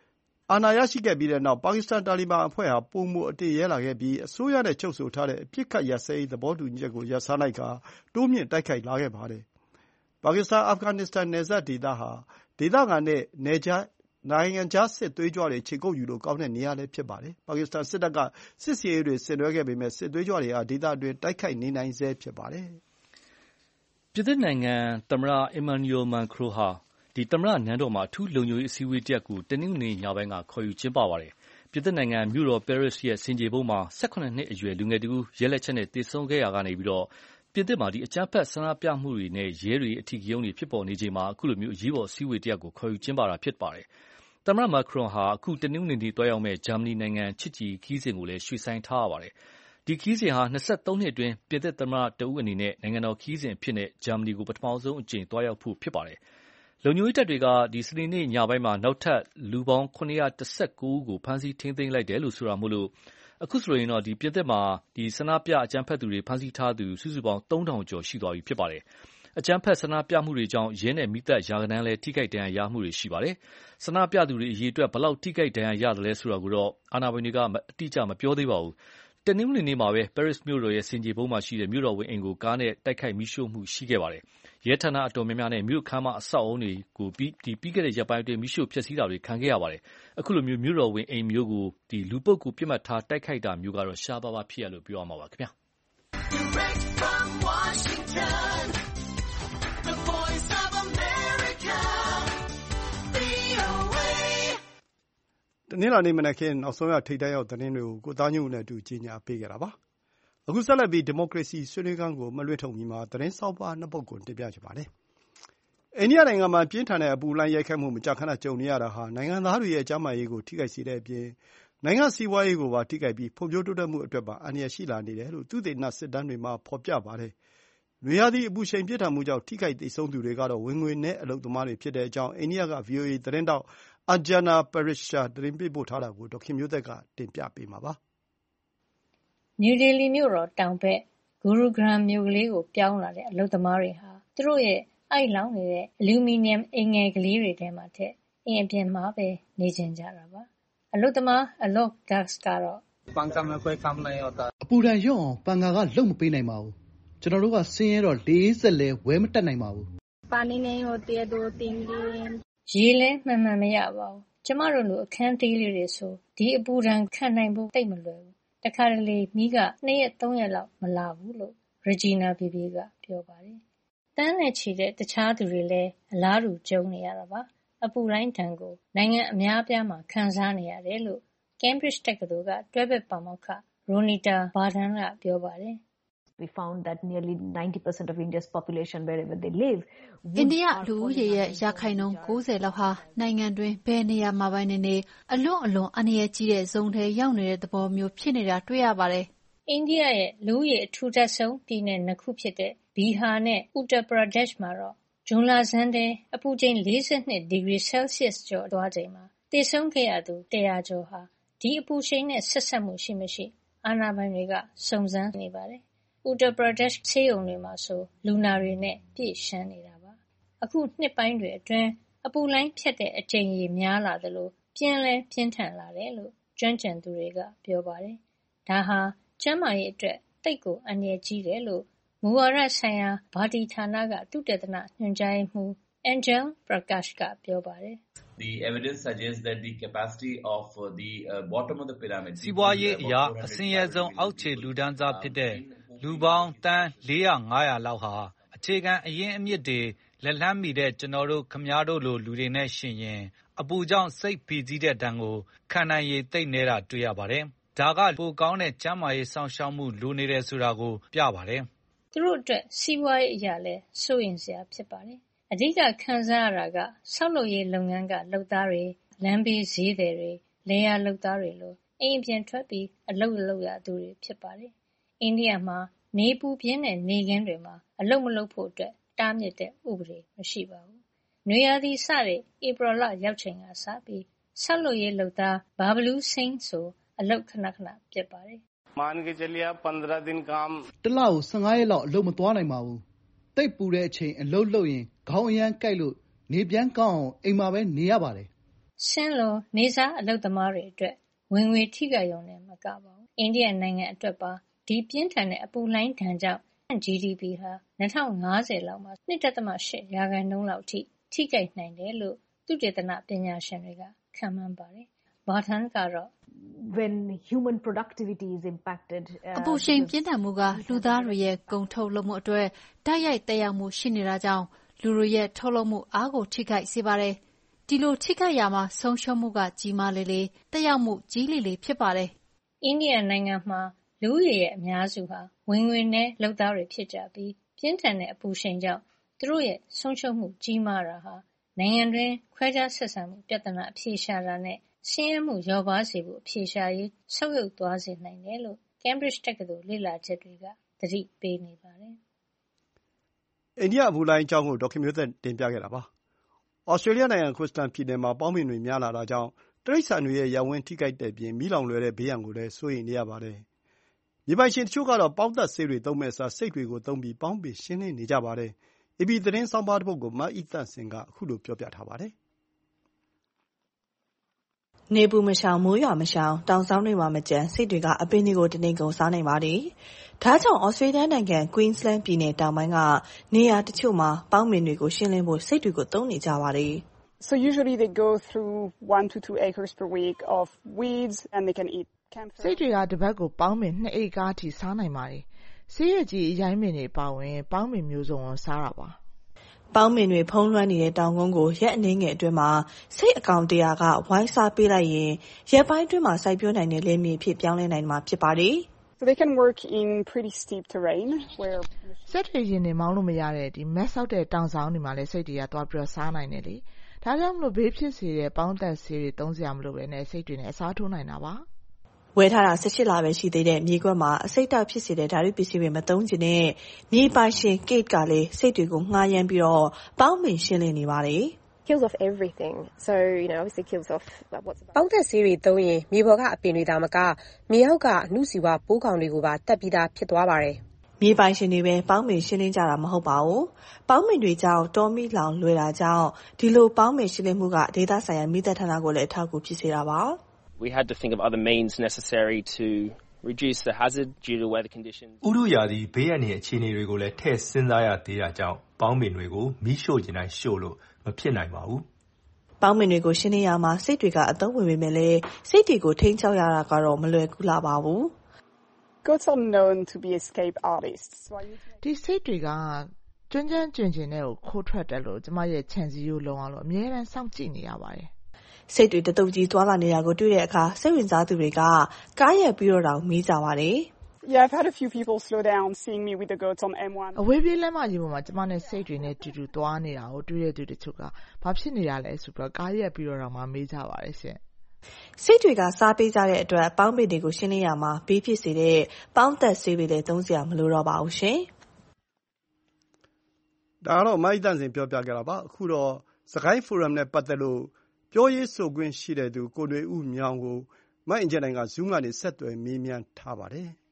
အာဏာရရှိခဲ့ပြီးတဲ့နောက် ပါကစ္စတန်တာလီဘန်အဖွဲ့ဟာပိုမိုအတည်ရဲလာခဲ့ပြီးအစိုးရနဲ့ချုပ်ဆိုထားတဲ့အပစ်အခတ်ရပ်စဲရေးသဘောတူညီချက်ကိုရပ်ဆိုင်းလိုက်ကာတိုးမြှင့်တိုက်ခိုက်လာခဲ့ပါတယ်။ပါကစ္စတန်-အာဖဂန်နစ္စတန်နယ်စပ်ဒေသဟာဒေသခံနဲ့နယ်ခြားနိုင်ငံခြားစစ်သွေးကြွတွေခြေကုပ်ယူလို့ကောင်းတဲ့နေရာလည်းဖြစ်ပါတယ်။ပါကစ္စတန်စစ်တပ်ကစစ်ဆင်ရေးတွေဆင်နွှဲခဲ့ပေမယ့်စစ်သွေးကြွတွေဟာဒေသအတွင်းတိုက်ခိုက်နေနိုင်ဆဲဖြစ်ပါတယ်။ပြင်သစ်နိုင်ငံသမ္မတ Emmanuel Macron ဟာသမ္မတနန်းတော်မှာအထူးလုံခြုံရေးအစည်းအဝေးတရပ်ကိုတနင်္ဂနွေညပိုင်းကခေါ်ယူကျင်းပပါတယ်။ပြင်သစ်နိုင်ငံမြို့တော်ပဲရစ်ရဲ့ဆင်ခြေဖုံးမှာ၁၇နှစ်အရွယ်လူငယ်တဦးရဲလက်ချက်နဲ့သေဆုံးခဲ့ရာကနေပြင်သစ်မှာအကြမ်းဖက်ဆန္ဒပြမှုတွေနဲ့ရဲတွေအဓိကရုဏ်းတွေဖြစ်ပေါ်နေချိန်မှာအခုလိုအရေးပေါ်အစည်းအဝေးတရပ်ကိုခေါ်ယူကျင်းပတာဖြစ်ပါတယ်။သမ္မတ Macron ဟာအခုတနင်္ဂနွေနေ့သွားရောက်မယ့်ဂျာမနီနိုင်ငံချစ်ကြည်ရေးခရီးစဉ်ကိုလည်းရွှေ့ဆိုင်းထားရပါတယ်။ဒီခရီးစဉ်ဟာ၂၃နှစ်အတွင်းပြင်သစ်သမ္မတတဦးအနေနဲ့နိုင်ငံတော်ခရီးစဉ်အဖြစ်ဂျာမနီကိုပထမဆုံးအကြိမ်သွားရောက်ဖို့ဖြစ်ပါတယ်။လုံခြုံရေးတပ်တွေကစနေနေ့ညပိုင်းမှာနောက်ထပ်လူပေါင်း၇၁၉ဦးကိုဖမ်းဆီးထိန်းသိမ်းလိုက်တယ်လို့ဆိုတာမို့အခုဆိုရင်တော့ပြင်သစ်မှာဆန္ဒပြအကြမ်းဖက်သူတွေဖမ်းဆီးထားသူစုစုပေါင်းသုံးထောင်ကျော်ရှိသွားပြီဖြစ်ပါတယ်။အကြမ်းဖက်ဆန္ဒပြမှုတွေကြောင့်ရဲနဲ့မီးသတ်ရာဂဏန်းလည်းထိခိုက်ဒဏ်ရာရမှုတွေရှိပါတယ်။ဆန္ဒပြသူတွေအရေအတွက်ဘယ်လောက်ထိခိုက်ဒဏ်ရာရသလဲဆိုတာကိုတော့အာဏာပိုင်တွေကအတိအကျမပြောသေးပါဘူး။တနင်္ဂနွေနေ့မှာပဲပဲရစ်မြို့တော်ရဲ့ဆင်ခြေဖုံးမှာရှိတဲ့မြို့တော်ဝန်အိမ်ကိုကားနဲ့တိုက်ခိုက်မီးရှို့မှုရှိခဲ့ပါတယ်။ရဲဌာနအတော်များများနဲ့မြို့ခန်းမအဆောက်အအုံတွေကိုပြီးခဲ့တဲ့ရက်ပိုင်းအတွင်းမီးရှို့ဖျက်ဆီးတာတွေခံခဲ့ရပါတယ်။အခုလိုမြို့တော်ဝန်အိမ်မျိုးကိုလူပုဂ္ဂိုလ်ပစ်မှတ်ထားတိုက်ခိုက်တာမျိုးကတော့ရှားပါးပါးဖြစ်ရလို့ပြောရမှာပါခင်ဗျာ။တနင်္လာနေ့မနက်ခင်းနောက်ဆုံးရထိပ်တန်းရောက်သတင်းတွေကိုကိုသားညွန့်နဲ့အတူကြီးညာပေးခဲ့တာပါ။အခုဆက်လက်ပြီးဒီမိုကရေစီဆွေးနွေးခန်းကိုမလွှင့်ထုတ်မီမှာသတင်းဆောင်းပါးနှစ်ပုဒ်ကိုတင်ပြချင်ပါတယ်။အိန္ဒိယနိုင်ငံမှာပြင်းထန်တဲ့အပူလှိုင်းရိုက်ခတ်မှုမကြာခဏကြုံနေရတာဟာနိုင်ငံသားတွေရဲ့ကျန်းမာရေးကိုထိခိုက်စေတဲ့အပြင်နိုင်ငံစီးပွားရေးကိုပါထိခိုက်ပြီးဖွံ့ဖြိုးတိုးတက်မှုအတွက်ပါအန္တရာယ်ရှိလာနေတယ်လို့သုတေသနစစ်တမ်းတွေမှာဖော်ပြပါတယ်။နွေရာသီအပူရှိန်ပြင်းထန်မှုကြောင့်ထိခိုက်သေဆုံးသူတွေကတော့ဝင်ငွေနည်းအလုပ်သမားတွေဖြစ်တဲ့အကြောင်းအိန္ဒိယက ဗွီအိုအေသတင်းထောက် Anjana Pasricha သတင်းပေးပို့ထားတာကိုဒေါ်ခင်မျိုးသက်ကတင်ပြပေးထားပါတယ်။နယူးဒေလီမြို့တော်တောင်ဘက်ဂူရုဂရမ်မြို့ကလေးကိုပြောင်းလာတဲ့အလုပ်သမားတွေဟာသူတို့ရဲ့အိုက်လောင်နေတဲ့အလူမီနီယမ်အိမ်ငယ်ကလေးတွေထဲမှာထက်အိမ်အပြင်မှာပဲနေကျင်ကြတာပါ။အလုပ်သမားအလော့ဒါစ်ကတော့အပူဒဏ်လျော့အောင်ပန်ကာကလုပ်မပေးနိုင်ပါဘူး။ကျွန်တော်တို့ကဆင်းရဲတော့လေးစက်လဲဝဲမတက်နိုင်ပါဘူး။ရေလဲမှန်မှန်မရပါဘူး။ကျမတို့လိုအခန်းသေးလေးတွေဆိုဒီအပူဒဏ်ခံနိုင်ဖို့သိပ်မလွယ်ဘူး။တခါတလေမီးကနှစ်ရက်သုံးရက်လောက်မလာဘူးလို့ရီဂျီနာဘီဘီကပြောပါတယ်။တန်းနဲ့ချီတဲ့တခြားသူတွေလည်းအလားတူကြုံနေရတာပါ။အပူတိုင်းဒဏ်ကိုနိုင်ငံအများအပြားမှာခံစားနေရတယ်လို့ Cambridge တက္ကသိုလ်ကတွဲဘက်ပါမောက္ခ Ronita Bardhan ကပြောပါတယ်။ We found that nearly ninety percent of India's population wherever they live. အိန္ဒိယလူဦးရေရဲ့ရာခိုင်နှုန်း၉၀လောက်ဟာနိုင်ငံတွင်းဘယ်နေရာမှာပဲနေနေအလွန်အလွန်အန္တရာယ်ကြီးတဲ့ဇုံထဲရောက်နေတဲ့သဘောမျိုးဖြစ်နေတာတွေ့ရပါတယ်။အိန္ဒိယရဲ့လူဦးရေအထူထပ်ဆုံးပြည်နယ်နှစ်ခုဖြစ်တဲ့ဘီဟာနဲ့ Uttar Pradesh မှာတော့ဇွန်လဆန်းထဲအပူချိန်လေး၂ဒီဂရီဆဲလ်ဆီးယပ်စ်ကျော်သွားချိန်မှာသေဆုံးခဲ့ရသူတရာကျော်ဟာဒီအပူရှိန်နဲ့ဆက်စပ်မှုရှိမရှိအာဏာပိုင်တွေကစုံစမ်းနေပါတယ်။ Uttar Pradesh ဆေးရုံတွေမှာဆိုလူနာတွေနဲ့ပြည့်ရှမ်းနေတာပါ။အခုနှစ်ပိုင်းတွေအတွင်းအပူလှိုင်းဖြတ်တဲ့အကြိမ်ရေများလာသလိုပြင်းလဲပြင်းထန်လာတယ်လို့ကျွမ်းကျင်သူတွေကပြောပါတယ်။ဒါဟာကျန်းမာရေးအတွက်သိပ်ကိုအန္တရာယ်ကြီးတယ်လို့မူဝါဒဆိုင်ရာဘာတီဌာနကသုတေသနညွှန်ကြားရေးမှူး Angel Prakash ကပြောပါတယ်။ The evidence suggests that the capacity of the uh, bottom of the pyramid စီးပွားရေးအရာအဆင်းရဲဆုံးအောက်ခြေလူတန်းစားဖြစ်တဲ့လူပေါင်းတန်းလေးရာငါးရာလောက်ဟာအခြေခံအရင်းအမြစ်တွေလက်လှမ်းမီတဲ့ကျွန်တော်တို့ခမားတို့လိုလူတွေနဲ့ရှင်ရင်အပူကြောင့်စိတ်ဖိစီးတဲ့ဒဏ်ကိုခံနိုင်ရည်သိပ်နေတာတွေ့ရပါတယ်။ဒါကပိုကောင်းတဲ့ကျန်းမာရေးစောင့်ရှောက်မှုလိုနေတယ်ဆိုတာကိုပြပါတယ်။သူတို့အတွက်စီးပွားရေးအရာလည်းစိုးရိမ်စရာဖြစ်ပါတယ်။အဓိကခံစားရတာကဆောက်လုပ်ရေးလုပ်ငန်းကလုပ်သားတွေလမ်းဘေးဈေးသည်တွေလယ်ယာလုပ်သားတွေလိုအိမ်အပြင်ထွက်ပြီးအလုပ်လုပ်ရသူတွေဖြစ်ပါတယ်။အိန္ဒိယမှာနေပူပြင်းတဲ့နေခင်းတွေမှာအလုပ်မလုပ်ဖို့အတွက်တားမြစ်တဲ့ဥပဒေမရှိပါဘူး။နွေရာသီစတဲ့ဧပြီလရောက်ချိန်ကစပြီးဆောက်လုပ်ရေးလုပ်သားဘာဘလူးစိန်ဆိုအလုပ်ခဏခဏပြတ်ပါတယ်။मान के चलिए आप पंद्रह दिन काम တလကိုဆယ့်ငါးရက်လောက်အလုပ်မသွားနိုင်ပါဘူး။တိတ်ပူတဲ့အချိန်အလုပ်လုပ်ရင်ခေါင်းအရမ်းကိုက်လို့နေပြန်ကောင်းအောင်အိမ်မှာပဲနေရပါတယ်။ရှင်းလောနေစားအလုပ်သမားတွေအတွက်ဝင်ငွေထိခိုက်ရုံနဲ့မကပါဘူးအိန္ဒိယနိုင်ငံအတွက်ပါဒီပြင်းထန်တဲ့အပူလှိုင်းဒဏ်ကြောင့် ဂျီ ဒီ ပီ ဟာ၂၀၅၀လောက်မှာ ၂ ဒသမ၈ ရာခိုင်နှုန်းလောက်ထိထိခိုက်နိုင်တယ်လို့သုတေသနပညာရှင်တွေကခန့်မှန်းပါတယ်။ဘာထန်ကတော့ when human productivity is impacted အပူရှိန်ပြင်းထန်မှုကလူသားတွေရဲ့ကုန်ထုတ်လုပ်မှုအတွက်တိုက်ရိုက်သက်ရောက်မှုရှိနေတာကြောင့်လူတွေရဲ့ထုတ်လုပ်မှုအားကိုထိခိုက်စေပါတယ်။ဒီလိုထိခိုက်ရမှာဆုံးရှုံးမှုကကြီးမားလေလေသက်ရောက်မှုကြီးလေလေဖြစ်ပါတယ်။အိန္ဒိယနိုင်ငံမှာလူဦးရေရဲ့အများစုဟာဝင်ငွေနည်းလုပ်သားတွေဖြစ်ကြပြီးပြင်းထန်တဲ့အပူရှိန်ကြောင့်သူတို့ရဲ့ဆုံးရှုံးမှုကြီးမားတာဟာနိုင်ငံတွင်းခွဲခြားဆက်ဆံမှုပြဿနာအဖြေရှာတာနဲ့ဆင်းရဲမှုလျော့ပါးစေဖို့အဖြေရှာရေးဆုတ်ယုတ်သွားစေနိုင်တယ်လို့ Cambridge တက္ကသိုလ်လေ့လာချက်တွေကသတိပေးနေပါတယ်။အိန္ဒိယအပူလှိုင်းအကြောင်းကိုဒေါက်ခင်မျိုးသက်တင်ပြခဲ့တာပါ။ဩစတြေးလျနိုင်ငံကွစ်စတန်ပြည်နယ်မှာပေါင်းမင်တွေများလာတာကြောင့်တိရစ္ဆာန်တွေရဲ့ရပ်ဝန်းထိခိုက်တဲ့အပြင်မီးလောင်လွယ်တဲ့ဘေးရန်ကိုလည်းစိုးရိမ်နေရပါတယ်။မြေပိုင်ရှင်တချို့ကတော့ပေါင်းသတ်ဆေးတွေသုံးမယ့်အစားဆိတ်တွေကိုသုံးပြီးပေါင်းပင်ရှင်းလင်းနေကြပါတယ်။အေပီသတင်းဆောင်းပါးတပုဒ်ကိုမအိသန့်စင်ကအခုလိုပြောပြထားပါတယ်။နေပူမရှောင်မိုးရွာမရှောင်တောင်စောင်းတွေမှာမကျန်ဆိတ်တွေကအပင်တွေကိုတနေ့ကုန်စားနိုင်ပါတယ်။ဒါကြောင့်ဩစတြေးလျနိုင်ငံ Queensland ပြည်နယ်တောင်ပိုင်းကနေရာတချို့မှာပေါင်းမင်တွေကိုရှင်းလင်းဖို့ဆိတ်တွေကိုသုံးနေကြပါတယ်။ So usually they go through one to two acres per week of weeds and they can eat camphor. ဆိတ်တွေကတစ်ပတ်ကိုပေါင်းမင်နှစ်ဧကအထိစားနိုင်ပါတယ်။ဆေးရည်ကြီးအရိုင်းမင်တွေပါဝင်ပေါင်းမင်မျိုးစုံကိုစားတာပါ။ပေါင်းမင်တွေဖုံးလွှမ်းနေတဲ့တောင်ကုန်းကိုရက်အနည်းငယ်အတွင်းမှာဆိတ်အကောင်တရာကဝိုင်းစားပေးလိုက်ရင်ရက်ပိုင်းအတွင်းမှာစိုက်ပျိုးနိုင်တဲ့လယ်မြေဖြစ်ပြောင်းလဲနိုင်မှာဖြစ်ပါတယ်။ So they can work in pretty steep terrain where စက်တွေရင်နေမောင်းလို့မရတဲ့ဒီမက်ဆောက်တဲ့တောင်ဆောင်တွေမှာလည်းဆိတ်တွေကသွားပြီးတော့စားနိုင်တယ်လေ။ဒါကြောင့်မလို့ဘေးဖြစ်စေတဲ့ပေါင်းသက်ဆေးတွေသုံးစရာမလိုပဲနဲ့ဆိတ်တွေနဲ့အစားထိုးနိုင်တာပါ။ဝယ်ထားတာ၁၈လပဲရှိသေးတဲ့မြေကွက်မှာအဆိပ်တောက်ဖြစ်စေတဲ့ဓာတုပစ္စည်းတွေမသုံးချင်တဲ့မြေပိုင်ရှင် Kate ကလည်းဆိတ်တွေကိုငှားရမ်းပြီးတော့ပေါင်းမင်ရှင်းလင်းနေပါတယ်။ kills off everything. So, you know, obviously kills off what's about. ပေါင်းသက်ဆေးတွေသုံးရင်မြေပေါ်ကအပင်တွေဒါမကမြေအောက်ကအနှုစီဝပိုးကောင်တွေကိုပါတက်ပြီးသားဖြစ်သွားပါတယ်။မြေပိုင်ရှင်တွေပဲပေါင်းမင်ရှင်းလင်းကြတာမဟုတ်ပါဘူး။ပေါင်းမင်တွေကြောင့်တောမီလောင်လွယ်တာကြောင့်ဒီလိုပေါင်းမင်ရှင်းလင်းမှုကဒေသဆိုင်ရာမိသက်ဌာနကိုလည်းအထောက်အကူဖြစ်စေတာပါ။ We had to think of other means necessary to reduce the hazard due to weather conditions. ဥတုရာသီဘေးအန္တရာယ်အခြေအနေတွေကိုလည်းထည့်စဉ်းစားရသေးတာကြောင့်ပေါင်းမင်တွေကိုမီးရှို့ခြင်းတိုင်းရှို့လို့မဖြစ်နိုင်ပါဘူး။ပေါင်းမင်တွေကိုရှင်းလင်းရမှာစိတ်တွေကအသုံးဝင်ပေမဲ့လည်းစိတ်တွေကိုထိန်းချုပ်ရတာကတော့မလွယ်ကူလာပါဘူး။ Goats are known to be escape artists. ဒီစိတ်တွေကကျွမ်းကျွမ်းကျင်ကျင်နဲ့ကိုခိုးထွက်တယ်လို့ကျမရဲ့ခြံစည်းရိုးလုံးအောင်လို့အများအားစောင့်ကြည့်နေရပါတယ်။စိတ်တွေတတုပ်ကြီးသွားလာနေတာကိုတွေ့တဲ့အခါစိတ်ဝင်စားသူတွေကကားရက်ပြီးတော့တောင်မေးကြပါတယ်။ Yeah, I've had a few people slow down seeing me with the goats on M one. အဝေးပြေးလမ်းမကြီးပေါ်မှာကျမနဲ့စိတ်တွေနဲ့တူတူသွားနေတာကိုတွေ့တဲ့သူတချို့ကဘာဖြစ်နေရလဲဆိုပြီးကားရက်ပြီးတော့တောင်မှမေးကြပါတယ်ရှင်။စိတ်တွေကစားပေးကြတဲ့အတွက်ပေါင်းပင်တွေကိုရှင်းလင်းရမှာဘေးဖြစ်စေတဲ့ပေါင်းသက်ဆေးတွေလည်းသုံးစရာမလိုတော့ပါဘူးရှင်။ဒါကတော့မိုက်တန့်စင်ပြောပြကြတာပါအခုတော့စကိုင်းဖိုရမ်နဲ့ပတ်သက်လို့ပြောရေးဆိုခွင့်ရှိတဲ့သူကိုຫນွေဦးမြောင်ကိုမိုက်အင်ဂျင်နိုင်က Zoom ကနေဆက်သွယ်မေးမြန်းထားပါတယ်။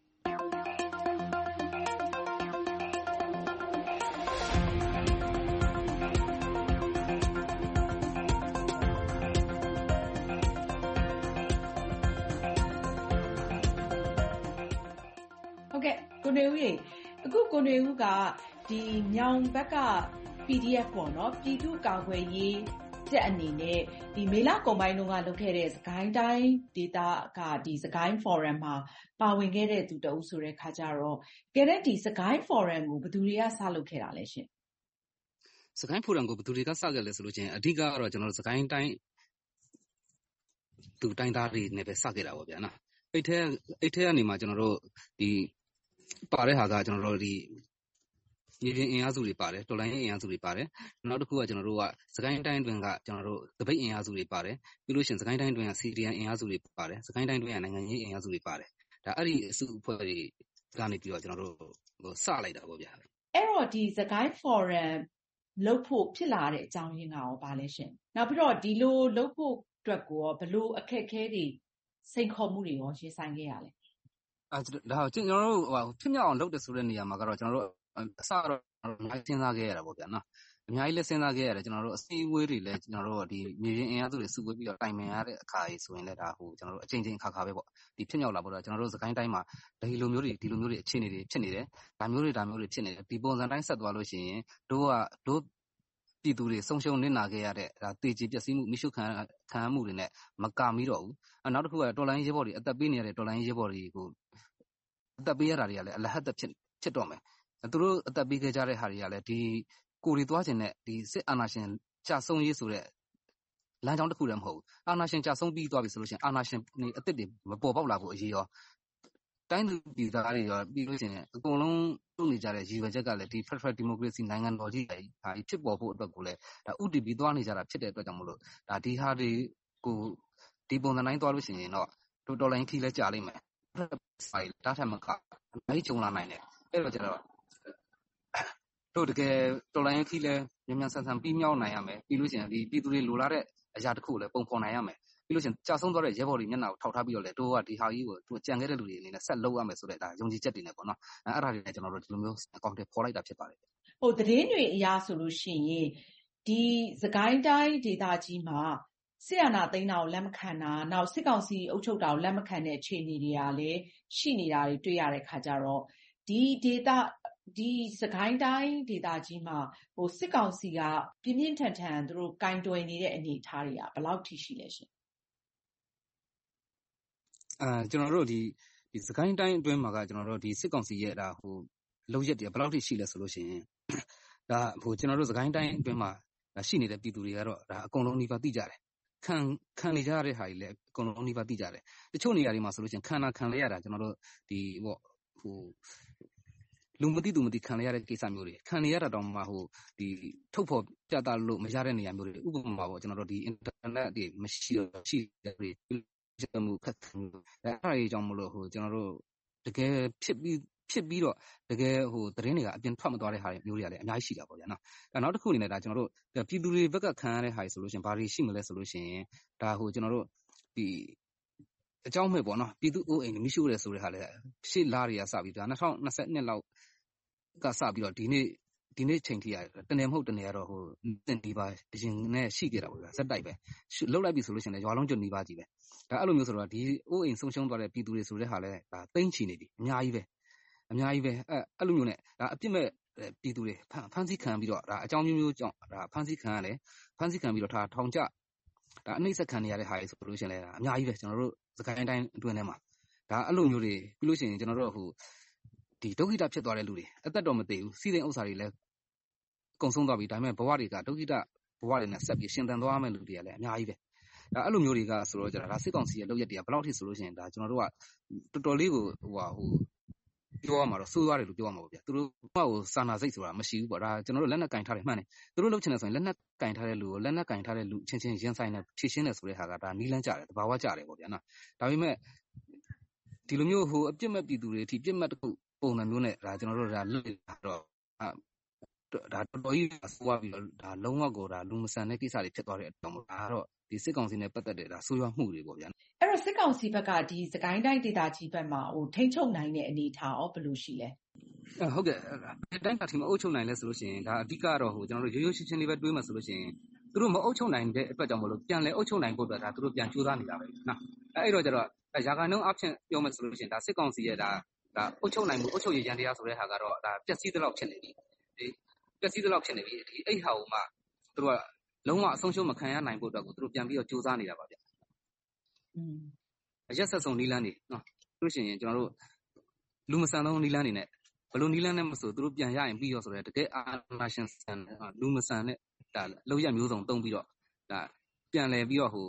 ဟုတ်ကဲ့ကိုຫນွေဦးရေအခုကိုຫນွေဦးကဒီမြောင်ဘက်က ပီ ဒီ အက်ဖ် ပေါ့နော်ပြည်သူ့ကာကွယ်ရေးတက်အနေနဲ့ဒီမေလကုန်ပိုင်းတုန်းကလုပ်ခဲ့တဲ့စကိုင်းတိုင်းဒေသကဒီစကိုင်း forum မှာပါဝင်ခဲ့တဲ့သူတဦးဆိုတဲ့ခါကျတော့ကဲတဲ့ဒီစကိုင်း forum ကိုဘယ်သူတွေကစလုပ်ခဲ့တာလဲရှင်စကိုင်း forum ကိုဘယ်သူတွေကစခဲ့လဲဆိုလို့ချင်းအဓိကကတော့ကျွန်တော်တို့စကိုင်းတိုင်းသူတိုင်းသားတွေနဲ့ပဲစခဲ့တာပေါ့ဗျာနော်အဲ့ထဲအဲ့ထဲကနေမှကျွန်တော်တို့ဒီပါတဲ့ဟာကကျွန်တော်တို့ဒီမြေပြင်အင်အားစုတွေပါတယ်တော်လိုင်းအင်အားစုတွေပါတယ်နောက်တစ်ခုကကျွန်တော်တို့ကစကိုင်းတိုင်းတွင်ကကျွန်တော်တို့တပိတ်အင်အားစုတွေပါတယ်ပြီးလို့ရှိရင်စကိုင်းတိုင်းတွင်က စီ ဒီ အန် အင်အားစုတွေပါတယ်စကိုင်းတိုင်းတွင်ကနိုင်ငံရေးအင်အားစုတွေပါတယ်ဒါအဲ့ဒီအစုအဖွဲ့တွေကနေပြီးတော့ကျွန်တော်တို့ဟိုစလိုက်တာပေါ့ဗျာအဲ့တော့ဒီစကိုင်း forum လုပ်ဖို့ဖြစ်လာတဲ့အကြောင်းရင်းကရောဗာလဲရှင်နောက်ပြီးတော့ဒီလိုလုပ်ဖို့အတွက်ကိုရောဘလို့အခက်အခဲတွေစိန်ခေါ်မှုတွေရောရင်ဆိုင်ခဲ့ရလဲအဲဒါကျွန်တော်တို့ဟိုဖြစ်မြောက်အောင်လုပ်တယ်ဆိုတဲ့နေရာမှာကတော့ကျွန်တော်တို့အစတော့လိုက်စဉ်းစားခဲ့ရတာပေါ့ဗျာနော်အများကြီးလည်းစဉ်းစားခဲ့ရတယ်ကျွန်တော်တို့အစည်းအဝေးတွေလည်းကျွန်တော်တို့ဒီမြေပြင်အင်အားစုတွေစုဝေးပြီးတော့တိုင်ပင်ရတဲ့အခါကြီးဆိုရင်လည်းဒါဟိုကျွန်တော်တို့အချိန်ချင်းအခါခါပဲပေါ့ဒီဖြစ်မြောက်လာဖို့တော့ကျွန်တော်တို့စကိုင်းတိုင်းမှာဒီလိုမျိုးတွေဒီလိုမျိုးတွေအခြေအနေတွေဖြစ်နေတယ်ဒါမျိုးတွေဒါမျိုးတွေဖြစ်နေတယ်ဒီပုံစံတိုင်းဆက်သွားလို့ရှိရင်တို့ကတို့ပြည်သူတွေဆုံးရှုံးနစ်နာခဲ့ရတဲ့ဒါတေချီပျက်စီးမှုမိရှုခံခံမှုတွေနဲ့မကမီတော့ဘူးအဲနောက်တစ်ခုကတော်လိုင်းရဲဘော်တွေအသက်ပေးနေရတဲ့တော်လိုင်းရဲဘော်တွေကိုအသက်ပေးရတာတွေကလည်းအလဟတ်သက်ဖြစ်ဖြစ်တော့မယ်သူတို့အသက်ပေးခဲ့ကြတဲ့ဟာတွေကလည်းဒီကိုရီသွားခြင်းနဲ့ဒီစစ်အာဏာရှင်ကြာဆုံးရေးဆိုတဲ့လမ်းကြောင်းတစ်ခုတည်းမဟုတ်ဘူးအာဏာရှင်ကြာဆုံးပြီးသွားပြီဆိုလို့ရှိရင်အာဏာရှင်နေအစ်စ်တွေမပေါ်ပေါက်လာဖို့အရေးရောတိုင်းသူပြည်သားတွေရောပြီးလို့ရှိရင်အကုန်လုံးလုပ်နေကြတဲ့ရည်ရွယ်ချက်ကလည်းဒီ Federal Democracy နိုင်ငံတော်ကြီးကြီးဟာဖြစ်ပေါ်ဖို့အတွက်ကိုလည်းဒါဥတီပြီးသွားနေကြတာဖြစ်တဲ့အတွက်ကြောင့်မလို့ဒါဒီဟာတွေကိုဒီပုံစံတိုင်းသွားလို့ရှိရင်တော့တော်တော်လိုင်းခီးလဲကြာလိမ့်မယ်ဖိုင်တားထက်မကအများကြီးကြုံလာနိုင်တယ်အဲ့တော့ကျတော့တို့တကယ်တော်လိုင်းခီးလဲမြန်မြန်ဆန်ဆန်ပြီးမြောက်နိုင်ရမယ်ပြီးလို့ရှိရင်ဒီပြည်သူတွေလိုလားတဲ့အရာတစ်ခုကိုလည်းပုံဖော်နိုင်ရမယ်ပြီးလို့ရှိရင်ကြာဆုံးသွားတဲ့ရဲဘော်တွေမျက်နှာကိုထောက်ထားပြီးတော့လေတို့ကဒီဟာကြီးကိုသူကြံခဲ့တဲ့လူတွေအနေနဲ့ဆက်လုပ်ရမယ်ဆိုတဲ့ဒါယုံကြည်ချက်တွေနဲ့ပေါ့နော်အဲအဲ့ဒါတွေနဲ့ကျွန်တော်တို့ဒီလိုမျိုးအကောင့်တွေပေါ်လိုက်တာဖြစ်ပါတယ်ဟိုသတင်းတွေအရာဆိုလို့ရှိရင်ဒီစကိုင်းတိုင်းဒေသကြီးမှာစစ်အာဏာသိမ်းတာကိုလက်မခံတာနောက်စစ်ကောင်စီအုပ်ချုပ်တာကိုလက်မခံတဲ့အခြေအနေတွေကလည်းရှိနေတာတွေတွေ့ရတဲ့ခါကျတော့ဒီဒေသဒီစကိုင်းတိုင်းဒေသကြီးမှာဟိုစစ်ကောင်စီကပြင်းပြင်းထန်ထန်သူတို့ကင်တွယ်နေတဲ့အနေအထားတွေကဘယ်လောက်ထိရှိလဲရှင်အဲကျွန်တော်တို့ဒီဒီစကိုင်းတိုင်းအတွင်းမှာကကျွန်တော်တို့ဒီစစ်ကောင်စီရဲ့ဒါဟိုလုံရက်တွေဘယ်လောက်ထိရှိလဲဆိုလို့ရှိရင်ဒါဟိုကျွန်တော်တို့စကိုင်းတိုင်းအတွင်းမှာရှိနေတဲ့ပြည်သူတွေကတော့ဒါအကုန်လုံးနှိပါသိကြတယ်ခံခံနေကြရတဲ့ဟာကြီးလည်းအကုန်လုံးနှိပါသိကြတယ်တချို့နေရာတွေမှာဆိုလို့ရှိရင်ခံနာခံလဲရတာကျွန်တော်တို့ဒီပေါ့ဟိုလူမသိသူမသိခံရတဲ့ကိစ္စမျိုးတွေခံရတာတောင်မှဟိုဒီထုတ်ဖော်ပြသလို့မရတဲ့နေရာမျိုးတွေဥပမာပေါ့ကျွန်တော်တို့ဒီ internet တွေမရှိတော့ရှိတယ်တွေကျမှုခက်မှုအဲအဲ့ဒါကြီးကြောင့်မလို့ဟိုကျွန်တော်တို့တကယ်ဖြစ်ပြီးဖြစ်ပြီးတော့တကယ်ဟိုသတင်းတွေကအပြင်ထွက်မသွားတဲ့ဟာမျိုးတွေကလည်းအများကြီးရှိတာပေါ့ဗျာနော်အဲနောက်တစ်ခုအနေနဲ့ဒါကျွန်တော်တို့ပြည်သူတွေဘက်ကခံရတဲ့ဟာဆိုလို့ရှိရင်ဘာတွေရှိမလဲဆိုလို့ရှိရင်ဒါဟိုကျွန်တော်တို့ဒီအကြောင်းမဲ့ပေါ့နော်ပြည်သူအိုးအိမ်မရှိရဲဆိုတဲ့ဟာလည်းရှေ့လာတွေကစပြီးဒါနှစ်ထောင်နှစ်ဆယ်နှစ်လောက်ကစပြီးတော့ဒီနေ့ဒီနေ့ချိန်ထိရတနေမဟုတ်တနေရတော့ဟိုတင်ဒီပါအရင်နဲ့ရှိခဲ့တာပေါ့ဗျာဇက်တိုက်ပဲလှုပ်လိုက်ပြီဆိုလို့ရှိရင်ရွာလုံးကျွတ်နေပါကြည့်ပဲဒါအဲ့လိုမျိုးဆိုတော့ဒီအိုးအိမ်ဆုံးရှုံးသွားတဲ့ပြည်သူတွေဆိုတဲ့ဟာလည်းဒါသိမ့်ချီနေပြီအများကြီးပဲအများကြီးပဲအဲ့အဲ့လိုမျိုးနဲ့ဒါအပြစ်မဲ့ပြည်သူတွေဖမ်းဆီးခံပြီးတော့ဒါအကြောင်းမျိုးမျိုးကြောင့်ဒါဖမ်းဆီးခံရတယ်ဖမ်းဆီးခံပြီးတော့ဒါထောင်ကျဒါအနှိမ့်ဆက်ခံနေရတဲ့ဟာတွေဆိုလို့ရှိရင်လည်းအများကြီးပဲကျွန်တော်တို့စကိုင်းတိုင်းအတွင်းထဲမှာဒါအဲ့လိုမျိုးတွေပြီးလို့ရှိရင်ကျွန်တော်တို့ဟိုဒီဒုက္ခိတဖြစ်သွားတဲ့လူတွေအသက်တော်မသေးဘူးစီးစိမ်ဥစ္စာတွေလည်းကုံဆုံးသွားပြီဒါပေမဲ့ဘဝတွေကဒုက္ခိတဘဝတွေနဲ့ဆက်ပြီးရှင်သန်သွားမယ့်လူတွေကလည်းအများကြီးပဲဒါအဲ့လိုမျိုးတွေကဆိုတော့ကြတာဒါစစ်ကောင်စီရဲ့လုပ်ရက်တွေကဘယ်လောက်ထိဆိုလို့ရှိရင်ဒါကျွန်တော်တို့ကတော်တော်လေးကိုဟိုဟာဟိုပြောရမှာတော့စိုးရတယ်လို့ပြောရမှာပေါ့ဗျာသူတို့ဟိုစာနာစိတ်ဆိုတာမရှိဘူးပေါ့ဒါကျွန်တော်တို့လက်နက်ကင်ထားတယ်မှန်တယ်သူတို့လုပ်ချင်တယ်ဆိုရင်လက်နက်ကင်ထားတဲ့လူကိုလက်နက်ကင်ထားတဲ့လူချင်းချင်းရင်ဆိုင်နဲ့ဖြည့်ရှင်းတယ်ဆိုတဲ့ဟာကဒါနီးလန်းကြတယ်တဘာဝကြတယ်ပေါ့ဗျာနော်ဒါပေမဲ့ဒီလိုမျိုးဟိုအပြစ်မဲ့ပြည်သူတွေအထိပြစ်မဲ့တစ်ခုပုံစံမျိုးနဲ့ဒါကျွန်တော်တို့ဒါလွတ်လာတော့ဒါတော်တော်ကြီးဆိုးသွားပြီးတော့ဒါလုံးဝကိုဒါလူမဆန်တဲ့ကိစ္စတွေဖြစ်သွားတဲ့အတောင်ဒါကတော့ဒီစစ်ကောင်စီနဲ့ပတ်သက်တဲ့ဒါဆိုးရွားမှုတွေပေါ့ဗျာအဲ့တော့စစ်ကောင်စီဘက်ကဒီစကိုင်းတိုင်းဒေသကြီးဘက်မှာဟိုထိန်းချုပ်နိုင်တဲ့အနေအထားရောဘယ်လိုရှိလဲဟုတ်ကဲ့တိုင်းကထီမအုပ်ချုပ်နိုင်လဲဆိုလို့ရှိရင်ဒါအဓိကတော့ဟိုကျွန်တော်တို့ရိုးရိုးရှင်းရှင်းလေးပဲတွေးမှဆိုလို့ရှိရင်သူတို့မအုပ်ချုပ်နိုင်တဲ့အတွက်ကြောင့်မလို့ပြန်လဲအုပ်ချုပ်နိုင်ဖို့အတွက်ဒါသူတို့ပြန်ကြိုးစားနေတာပဲနော်အဲ့တော့ကျတော့ရာဂိုင်နှုန်းအဖြစ်ပြောမှဆိုလို့ရှိရင်ဒါစစ်ကောင်စီရဲ့ဒါဒါအုပ်ချုပ်နိုင်မှုအုပ်ချုပ်ရေးရန်တရားဆိုတဲ့ဟာကတော့ဒါပျက်စီးသလောက်ဖြစ်နေပြီဒီပျက်စီးသလောက်ဖြစ်နေပြီဒီအဲ့ဟာကိုမှသူတို့ကလုံးဝအဆုံးရှုံးမခံရနိုင်ဖို့အတွက်ကိုသူတို့ပြန်ပြီးတော့ကြိုးစားနေတာပါဗျอืมအရက်ဆက်ဆုံးနီးလန်းနေနော်လို့ရှိရင်ကျွန်တော်တို့လူမဆန်သောနီးလန်းနေနဲ့ဘလို့နီးလန်းနဲ့မဆိုသူတို့ပြန်ရရင်ပြီးရောဆိုတဲ့တကယ်အာနာရှင်ဆန်လူမဆန်နဲ့ဒါလောက်ရမျိုးစုံတုံးပြီးတော့ဒါပြန်လဲပြီးတော့ဟို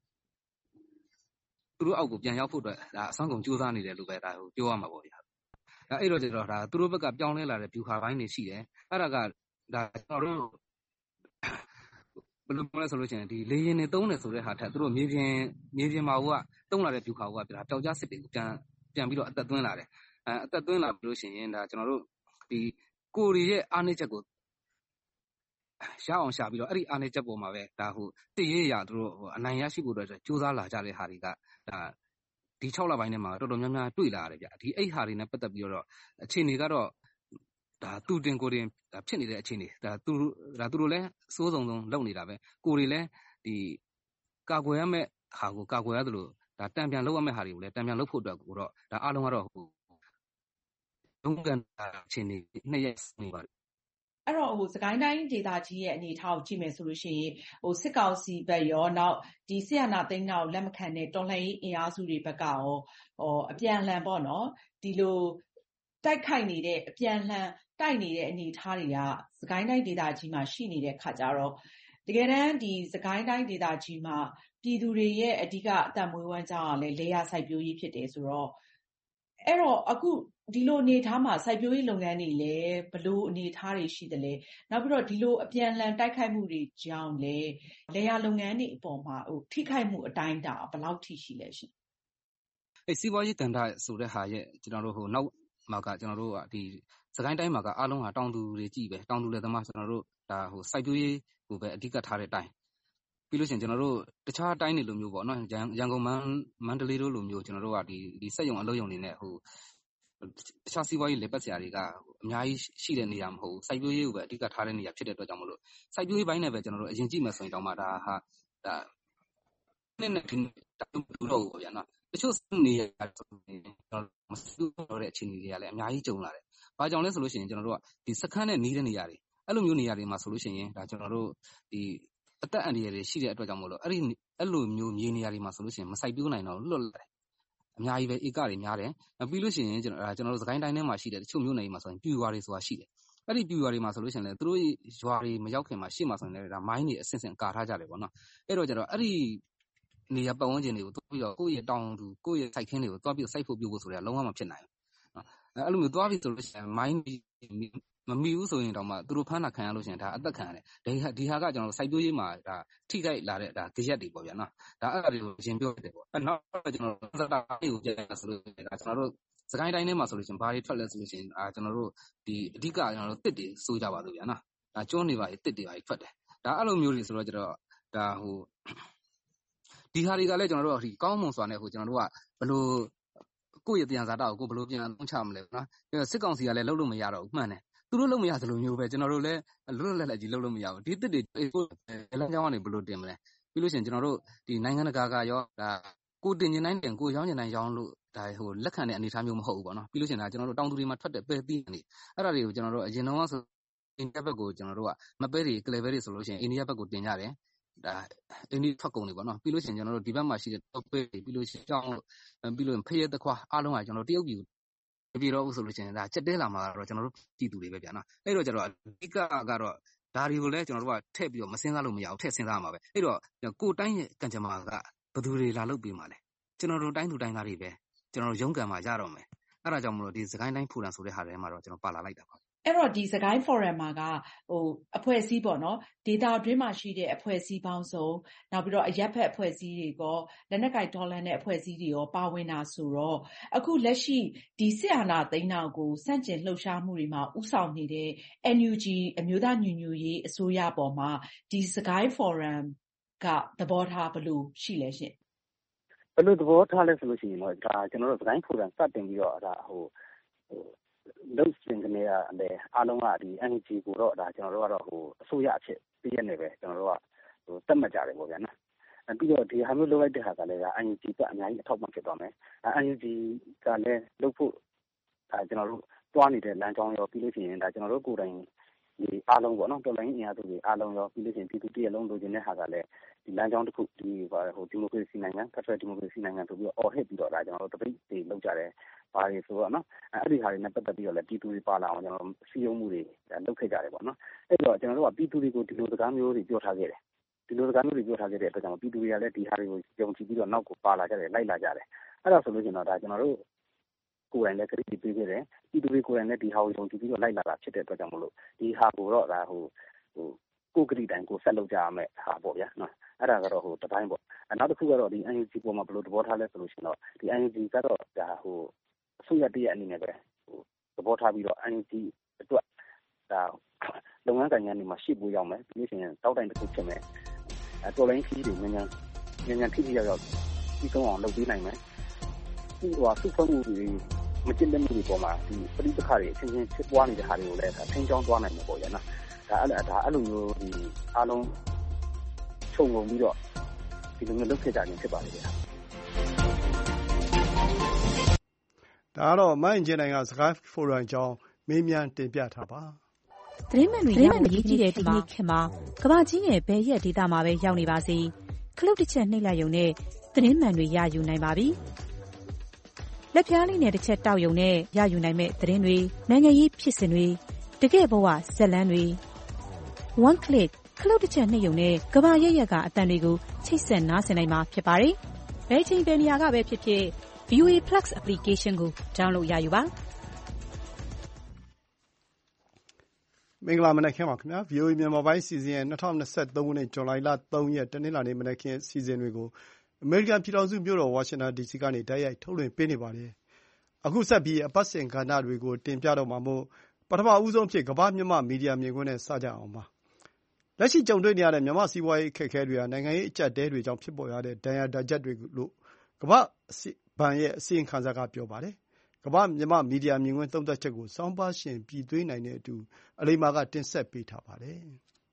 သူတို့အောက်ကိုပြန်ရောက်ဖို့အတွက်ဒါအဆောင်ကုန်ကြိုးစားနေတယ်လို့ပဲဒါဟိုပြောရမှာပေါ့ဗျာဒါအဲ့တော့ကျတော့ဒါသူတို့ဘက်ကပြောင်းလဲလာတဲ့ view ခါပိုင်းတွေရှိတယ်အဲ့ဒါကဒါကျွန်တော်တို့ဘယ်လိုပြောလဲဆိုလို့ရှိရင်ဒီလေရင်တွေတုံးတယ်ဆိုတဲ့ဟာထက်သူတို့မြေပြင်မြေပြင်မှာကတုံးလာတဲ့ view ခါကဒါပျောက်ကြားစစ်တွေကိုပြန်ပြန်ပြီးတော့အသက်သွင်းလာတယ်အဲအသက်သွင်းလာပြီးလို့ရှိရင်ဒါကျွန်တော်တို့ဒီကိုရီရဲ့အားနည်းချက်ကိုရအောင်ရှာပြီးတော့အဲ့ဒီအားနည်းချက်ပေါ်မှာပဲဒါဟိုတည်ရရသူတို့ဟိုအနိုင်ရရှိဖို့အတွက်ကြိုးစားလာကြတဲ့ဟာတွေကဒါဒီ၆လပိုင်းထဲမှာတော်တော်များများတွေ့လာရတယ်ဗျဒီအိတ်ဟာတွေနဲ့ပတ်သက်ပြီးတော့အခြေအနေကတော့ဒါသူတင်ကိုတင်ဖြစ်နေတဲ့အခြေအနေဒါသူဒါသူတို့လည်းစိုးစုံဆုံးလုပ်နေတာပဲကိုတွေလည်းဒီကာကွယ်ရမယ့်ဟာကိုကာကွယ်ရတယ်လို့ဒါတံပြန်လုပ်ရမယ့်ဟာတွေကိုလည်းတံပြန်လုပ်ဖို့အတွက်ကိုတော့ဒါအားလုံးကတော့ဟိုလုံးကန်အခြေအနေနှစ်ရက်နေပါတယ်အဲ့တော့ဟိုစကိုင်းတိုင်းဒေသကြီးရဲ့အနေအထားကိုကြည့်မယ်ဆိုလို့ရှိရင်ဟိုစစ်ကောင်စီဘက်ရောနောက်ဒီဆီယနာသိန်းနောက်လက်မခံတဲ့တော်လှန်ရေးအင်အားစုတွေဘက်ကရောဟိုအပြန်လှန်ပေါ့နော်ဒီလိုတိုက်ခိုက်နေတဲ့အပြန်လှန်တိုက်နေတဲ့အနေအထားတွေကစကိုင်းတိုင်းဒေသကြီးမှာရှိနေတဲ့ခါကြတော့တကယ်တမ်းဒီစကိုင်းတိုင်းဒေသကြီးမှာပြည်သူတွေရဲ့အဓိကအသက်မွေးဝမ်းကြောင်းကလည်းလေယာစိုက်ပျိုးရေးဖြစ်တယ်ဆိုတော့အဲ့တော့အခုဒီလိုအနေအထားမှာစိုက်ပျိုးရေးလုပ်ငန်းတွေလည်းဘလို့အနေအထားတွေရှိတယ်လဲနောက်ပြီးတော့ဒီလိုအပြန်လှန်တိုက်ခိုက်မှုတွေကြောင့်လည်းလေယာလုပ်ငန်းတွေအပေါ်မှာဟိုထိခိုက်မှုအတိုင်းတာဘယ်လောက်ထိရှိလဲရှိအဲ့စီးပွားရေးတန်တာဆိုတဲ့ဟာရဲ့ကျွန်တော်တို့ဟိုနောက်မှာကကျွန်တော်တို့ကဒီစကိုင်းတိုင်းမှာကအားလုံးဟာတောင်သူတွေကြည့်ပဲတောင်သူလည်းသမားကျွန်တော်တို့ဒါဟိုစိုက်ပျိုးရေးဟိုပဲအဓိကထားတဲ့အတိုင်းပြီးလို့ရှိရင်ကျွန်တော်တို့တခြားတိုင်းတွေလိုမျိုးပေါ့နော်ရန်ကုန်မန်းမန္တလေးတို့လိုမျိုးကျွန်တော်တို့ကဒီဒီစက်ရုံအလုပ်ရုံတွေနဲ့ဟိုတခြားစီးပွားရေးလက်ပတ်ဆရာတွေကအများကြီးရှိတဲ့နေရာမဟုတ်စိုက်ပျိုးရေးကိုပဲအဓိကထားတဲ့နေရာဖြစ်တဲ့အတွက်ကြောင့်မလို့စိုက်ပျိုးရေးပိုင်းနဲ့ပဲကျွန်တော်တို့အရင်ကြည့်မယ်ဆိုရင်တောင်မှဒါဟာဒါနဲ့နဲ့ဒီတော့ပေါ့ဗျာနော်တချို့နေရာဆိုရင်ကျွန်တော်မစိုးတော့တဲ့အခြေအနေတွေကလည်းအများကြီးကြုံလာတယ်။ဘာကြောင့်လဲဆိုလို့ရှိရင်ကျွန်တော်တို့ကဒီစခန်းနဲ့နီးတဲ့နေရာတွေအဲ့လိုမျိုးနေရာတွေမှာဆိုလို့ရှိရင်ဒါကျွန်တော်တို့ဒီအသက်အန္တရာယ်တွေရှိတဲ့အတွက်ကြောင့်မို့လို့အဲ့ဒီအဲ့လိုမျိုးမြေနေရာတွေမှာဆိုလို့ရှိရင်မစိုက်ပျိုးနိုင်တော့လွတ်လာတယ်။အများကြီးပဲဧကတွေများတယ်။ပြီးလို့ရှိရင်ကျွန်တော်ကျွန်တော်တို့စကိုင်းတိုင်းထဲမှာရှိတဲ့တချို့မျိုးနယ်တွေမှာဆိုရင်ပြူရွာတွေဆိုတာရှိတယ်။အဲ့ဒီပြူရွာတွေမှာဆိုလို့ရှိရင်လည်းသူတို့ရွာတွေမရောက်ခင်မှာရှေ့မှာဆိုရင်လည်းဒါမိုင်းတွေအဆင့်ဆင့်ကာထားကြတယ်ပေါ့နော်။အဲ့တော့ကျတော့အဲ့ဒီနေရာပတ်ဝန်းကျင်တွေကိုတွားပြီးတော့ကိုယ့်ရဲ့တောင်သူကိုယ့်ရဲ့စိုက်ခင်းတွေကိုတွားပြီးစိုက်ဖို့ပြုဖို့ဆိုတဲ့လုံးဝမဖြစ်နိုင်ဘူးနော်အဲ့လိုမျိုးတွားပြီးဆိုလို့ရှိရင်မိုင်းမမီဘူးဆိုရင်တောင်မှသူတို့ဖမ်းတာခံရလို့ရှိရင်ဒါအသက်ခံရတယ်ဒီဟာဒီဟာကကျွန်တော်စိုက်ပျိုးရေးမှာဒါထိခိုက်လာတဲ့ဒါကြရက်တွေပေါ့ဗျာနော်ဒါအဲ့ဒါတွေကိုရှင်းပြောတယ်ပေါ့အဲ့နောက်ကျွန်တော်စတာလေးကိုပြန်ဆိုလို့ဒါကျွန်တော်တို့စကိုင်းတိုင်းထဲမှာဆိုလို့ရှိရင်ဘာတွေထွက်လဲဆိုလို့ရှိရင်အာကျွန်တော်တို့ဒီအဓိကကျွန်တော်တို့တစ်တွေစိုးကြပါလို့ဗျာနော်ဒါကျွန်းနေပါလေတစ်တွေပါထွက်တယ်ဒါအဲ့လိုမျိုးတွေဆိုတော့ကျွန်တော်ဒါဟိုဒီဟာတွေကလည်းကျွန်တော်တို့ဒီကောင်းမွန်စွာနဲ့ဟိုကျွန်တော်တို့ကဘလို့ကိုယ့်ရဲ့တရားစာတာကိုကိုဘလို့ပြန်သုံးချမလဲနော်စစ်ကောင်စီကလည်းလှုပ်လို့မရတော့ဘူးမှန်တယ်သူတို့လှုပ်မရသလိုမျိုးပဲကျွန်တော်တို့လည်းလွတ်လွတ်လပ်လပ်ကြီးလှုပ်လို့မရဘူးဒီတစ်တွေကိုလမ်းကြောင်းကနေဘလို့တင်မလဲပြီးလို့ရှိရင်ကျွန်တော်တို့ဒီနိုင်ငံတကာကရောဒါကိုတင်ကျင်တိုင်းတင်ကိုရောင်းကျင်တိုင်းရောင်းလို့ဒါဟိုလက်ခံတဲ့အနေအထားမျိုးမဟုတ်ဘူးပေါ့နော်ပြီးလို့ရှိရင်ဒါကျွန်တော်တို့တောင်သူတွေမှာထွက်တဲ့ပဲသီးနေအဲ့ဒါတွေကိုကျွန်တော်တို့အရင်တော့ဆိုအိန္ဒိယဘက်ကိုကျွန်တော်တို့ကမပဲတွေကလေပဲတွေဆိုလို့ရှိရင်အိန္ဒိယဘက်ကိုတင်ကြတယ်ဒါအင်းဒီထွက်ကုန်တွေပေါ့နော်ပြီးလို့ရှိရင်ကျွန်တော်တို့ဒီဘက်မှာရှိတဲ့တော့ပဲပြီးလို့ရှိရင်ကြောင်းလို့ပြီးလို့ဖရဲတခွားအားလုံးကကျွန်တော်တရုတ်ပြည်ပြည်တော့ဆိုလို့ရှိရင်ဒါချက်တဲလာမှာတော့ကျွန်တော်တို့ပြည်သူတွေပဲဗျာနော်အဲ့တော့ကျတော့အဓိကကတော့ဒါတွေကိုလည်းကျွန်တော်တို့ကထည့်ပြီးတော့မစင်းစားလို့မရဘူးထည့်စင်းစားမှာပဲအဲ့တော့ကိုတိုင်းရဲ့ကံကြမ္မာကဘယ်သူတွေလာလုပ်ပေးမှာလဲကျွန်တော်တို့တိုင်းသူတိုင်းသားတွေပဲကျွန်တော်တို့ရုန်းကန်မှာရတော့မယ်အဲ့ဒါကြောင့်မလို့ဒီစကိုင်းတိုင်းဖူလန်ဆိုတဲ့ဟာတွေမှာတော့ကျွန်တော်ပါလာလိုက်တာပါအဲ့တော့ဒီစကိုင်း forum မှာကဟိုအဖွဲ့အစည်းပေါ့နော်ဒေတာအတွင်းမှာရှိတဲ့အဖွဲ့အစည်းပေါင်းစုံနောက်ပြီးတော့အရက်ဖက်အဖွဲ့အစည်းတွေကောလက်နက်ကိုင်တော်လှန်တဲ့အဖွဲ့အစည်းတွေရောပါဝင်တာဆိုတော့အခုလက်ရှိဒီစစ်အာဏာသိမ်းတာကိုစန့်ကျင်လှုပ်ရှားမှုတွေမှာဥဆောင်နေတဲ့ အန် ယူ ဂျီ အမျိုးသားညီညွတ်ရေးအစိုးရပေါ်မှာဒီစကိုင်း forum ကသဘောထားဘယ်လိုရှိလဲရှင်ဘယ်လိုသဘောထားလဲဆိုလို့ရှိရင်တော့ဒါကျွန်တော်တို့စကိုင်း forum စတင်ပြီးတော့ဒါဟိုဟိုလုံးစင်ကနေရတဲ့အားလုံးကဒီ အန် ယူ ဂျီ ကိုတော့ဒါကျွန်တော်တို့ကတော့ဟိုအစိုးရအဖြစ်ပြည့်ရနေပဲကျွန်တော်တို့ကဟိုတက်မှတ်ကြတယ်ပေါ့ဗျာနော်အဲပြီးတော့ဒီဟာမျိုးလုပ်လိုက်တဲ့ဟာကလည်း အန် ယူ ဂျီ ကအများကြီးအထောက်ပံ့ဖြစ်သွားမယ် အန် ယူ ဂျီ ကလည်းလုပ်ဖို့ဒါကျွန်တော်တို့တွားနေတဲ့လမ်းကြောင်းရောပြီးလို့ရှိရင်ဒါကျွန်တော်တို့ကိုယ်တိုင်ဒီအားလုံးပေါ့နော်တော်လိုင်းအင်အားစုတွေအားလုံးရောပြီးလို့ရှိရင်ပြည်သူတရက်လုံးလိုချင်တဲ့ဟာကလည်းဒီလမ်းကြောင်းတစ်ခုဒီဟိုဒီမိုကရေစီနိုင်ငံဖက်ဒရယ်ဒီမိုကရေစီနိုင်ငံဆိုပြီးတော့အော်ဟစ်ပြီးတော့ဒါကျွန်တော်တို့တပိတ်တွေလုပ်ကြတယ်ဘာတွေဆိုတော့နော်အဲ့ဒီဟာတွေနဲ့ပတ်သက်ပြီးတော့လည်းပြည်သူတွေပါလာအောင်ကျွန်တော်စီယုံမှုတွေလုပ်ခဲ့ကြတယ်ပေါ့နော်အဲ့တော့ကျွန်တော်တို့ကပြည်သူတွေကိုဒီလိုစကားမျိုးတွေပြောထားခဲ့တယ်ဒီလိုစကားမျိုးတွေပြောထားခဲ့တဲ့အတွက်ကြောင့်ပြည်သူတွေကလည်းဒီဟာတွေကိုယုံကြည်ပြီးတော့နောက်ကိုပါလာကြတယ်လိုက်လာကြတယ်အဲ့ဒါဆိုလို့ကျွန်တော်ဒါကျွန်တော်တို့ကိုယ်တိုင်လည်းခရီးပေးခဲ့တယ်ပြည်သူတွေကိုယ်တိုင်လည်းဒီဟာကိုယုံကြည်ပြီးတော့လိုက်လာတာဖြစ်တဲ့အတွက်ကြောင့်မလို့ဒီဟာကိုတော့ဒါဟိုဟိုကိုကတိတိုင်းကိုဆက်လုပ်ကြရမယ်ဟာပေါ့ဗျာနော်အဲ့ဒါကတော့ဟိုတပိုင်းပေါ့နောက်တစ်ခုကတော့ဒီ အန် ယူ ဂျီ ပေါ်မှာဘယ်လိုသဘောထားလဲဆိုလို့ရှိရင်တော့ဒီ အန် ယူ ဂျီ ကတော့ဒါဟိုအစိုးရတရက်အနေနဲ့ပဲဟိုသဘောထားပြီးတော့ အန် ယူ ဂျီ အတွက်ဒါလုပ်ငန်းကိုင်ငန်းတွေမှာရှေ့ပိုးရောက်မယ်ပြီးလို့ရှိရင်တောက်တိုင်တစ်ခုဖြစ်မယ်အဲတော်လိုင်းခီးတွေမြန်မြန်မြန်မြန်ထိထိရောက်ရောက်ပြီးဆုံးအောင်လုပ်ပေးနိုင်မယ်ပြီးတော့စုဖွဲ့မှုတွေမကျင့်တဲ့မှုတွေပေါ်မှာဒီပဋိပက္ခတွေအချင်းချင်းဖြစ်ပွားနေတဲ့ဟာတွေကိုလည်းထိန်းချောင်းသွားနိုင်မှာပေါ့ဗျာနော်ဒါအဲ့ဒါအဲ့လိုမျိုးဒီအားလုံးခြုံငုံပြီးတော့ဒီလိုမျိုးလုပ်ခဲ့ကြခြင်းဖြစ်ပါလေဗျာဒါကတော့မိုင်းကျင်းနိုင်ကစကိုင်းဖိုရမ်အကြောင်းမေးမြန်းတင်ပြထားပါသတင်းမှန်တွေရဖို့ရည်ကြီးတဲ့ဒီနေ့ခေတ်မှာကမ္ဘာကြီးရဲ့ဘယ်ရက်ဒေသမှာပဲရောက်နေပါစေခလုတ်တစ်ချက်နှိပ်လိုက်ရုံနဲ့သတင်းမှန်တွေရယူနိုင်ပါပြီလက်ပြားလေးနဲ့တစ်ချက်တောက်ရုံနဲ့ရယူနိုင်မဲ့သတင်းတွေနိုင်ငံရေးဖြစ်စဉ်တွေတကယ့်ဘဝဇာတ်လမ်းတွေ one click ခလုတ်တစ်ချက်နှိပ်ရုံနဲ့ကမ္ဘာရဲ့ရက်ကအတန်တွေကိုချိတ်ဆက်နားဆင်နိုင်မှာဖြစ်ပါတယ်ဘယ်ချိန်ဘယ်နေရာကပဲဖြစ်ဖြစ် ဗီအိုအေ Plus application ကို download ရယူပါမင်္ဂလာမနက်ခင်းပါခင်ဗျာ ဗီအိုအေ မြန်မာပိုင်းစီစဉ်ရဲ့၂၀၂၃ခုနှစ်ဇွန်လ၃ရက်တနင်္လာနေ့မနက်ခင်းစီစဉ်တွေကိုအမေရိကန်ပြည်ထောင်စုမြို့တော်ဝါရှင်တန်ဒီစီကနေတိုက်ရိုက်ထုတ်လွှင့်ပေးနေပါတယ်အခုဆက်ပြီးအပတ်စဉ်ကဏ္ဍတွေကိုတင်ပြတော့မှာမို့ပထမဦးဆုံးဖြစ်ကမ္ဘာမြန်မာမီဒီယာမြင်ကွင်းနဲ့စကြအောင်ပါလက်ရှိကြုံတွေ့နေရတဲ့မြန်မာစီးပွားရေးအခက်အခဲတွေဟာနိုင်ငံရေးအကျပ်တဲတွေကြောင့်ဖြစ်ပေါ်ရတဲ့ဒဏ်ရာဒဏ်ချက်တွေလို့ကမ္ဘာဘဏ်ရဲ့အစီရင်ခံစာကပြောပါတယ်ကမ္ဘာမြန်မာမီဒီယာမြင်ကွင်းသုံးသပ်ချက်ကိုစောင်းပါရှင်ပြည်သွေးနိုင်တဲ့အတူအလိမ္မာကတင်ဆက်ပေးထားပါတယ်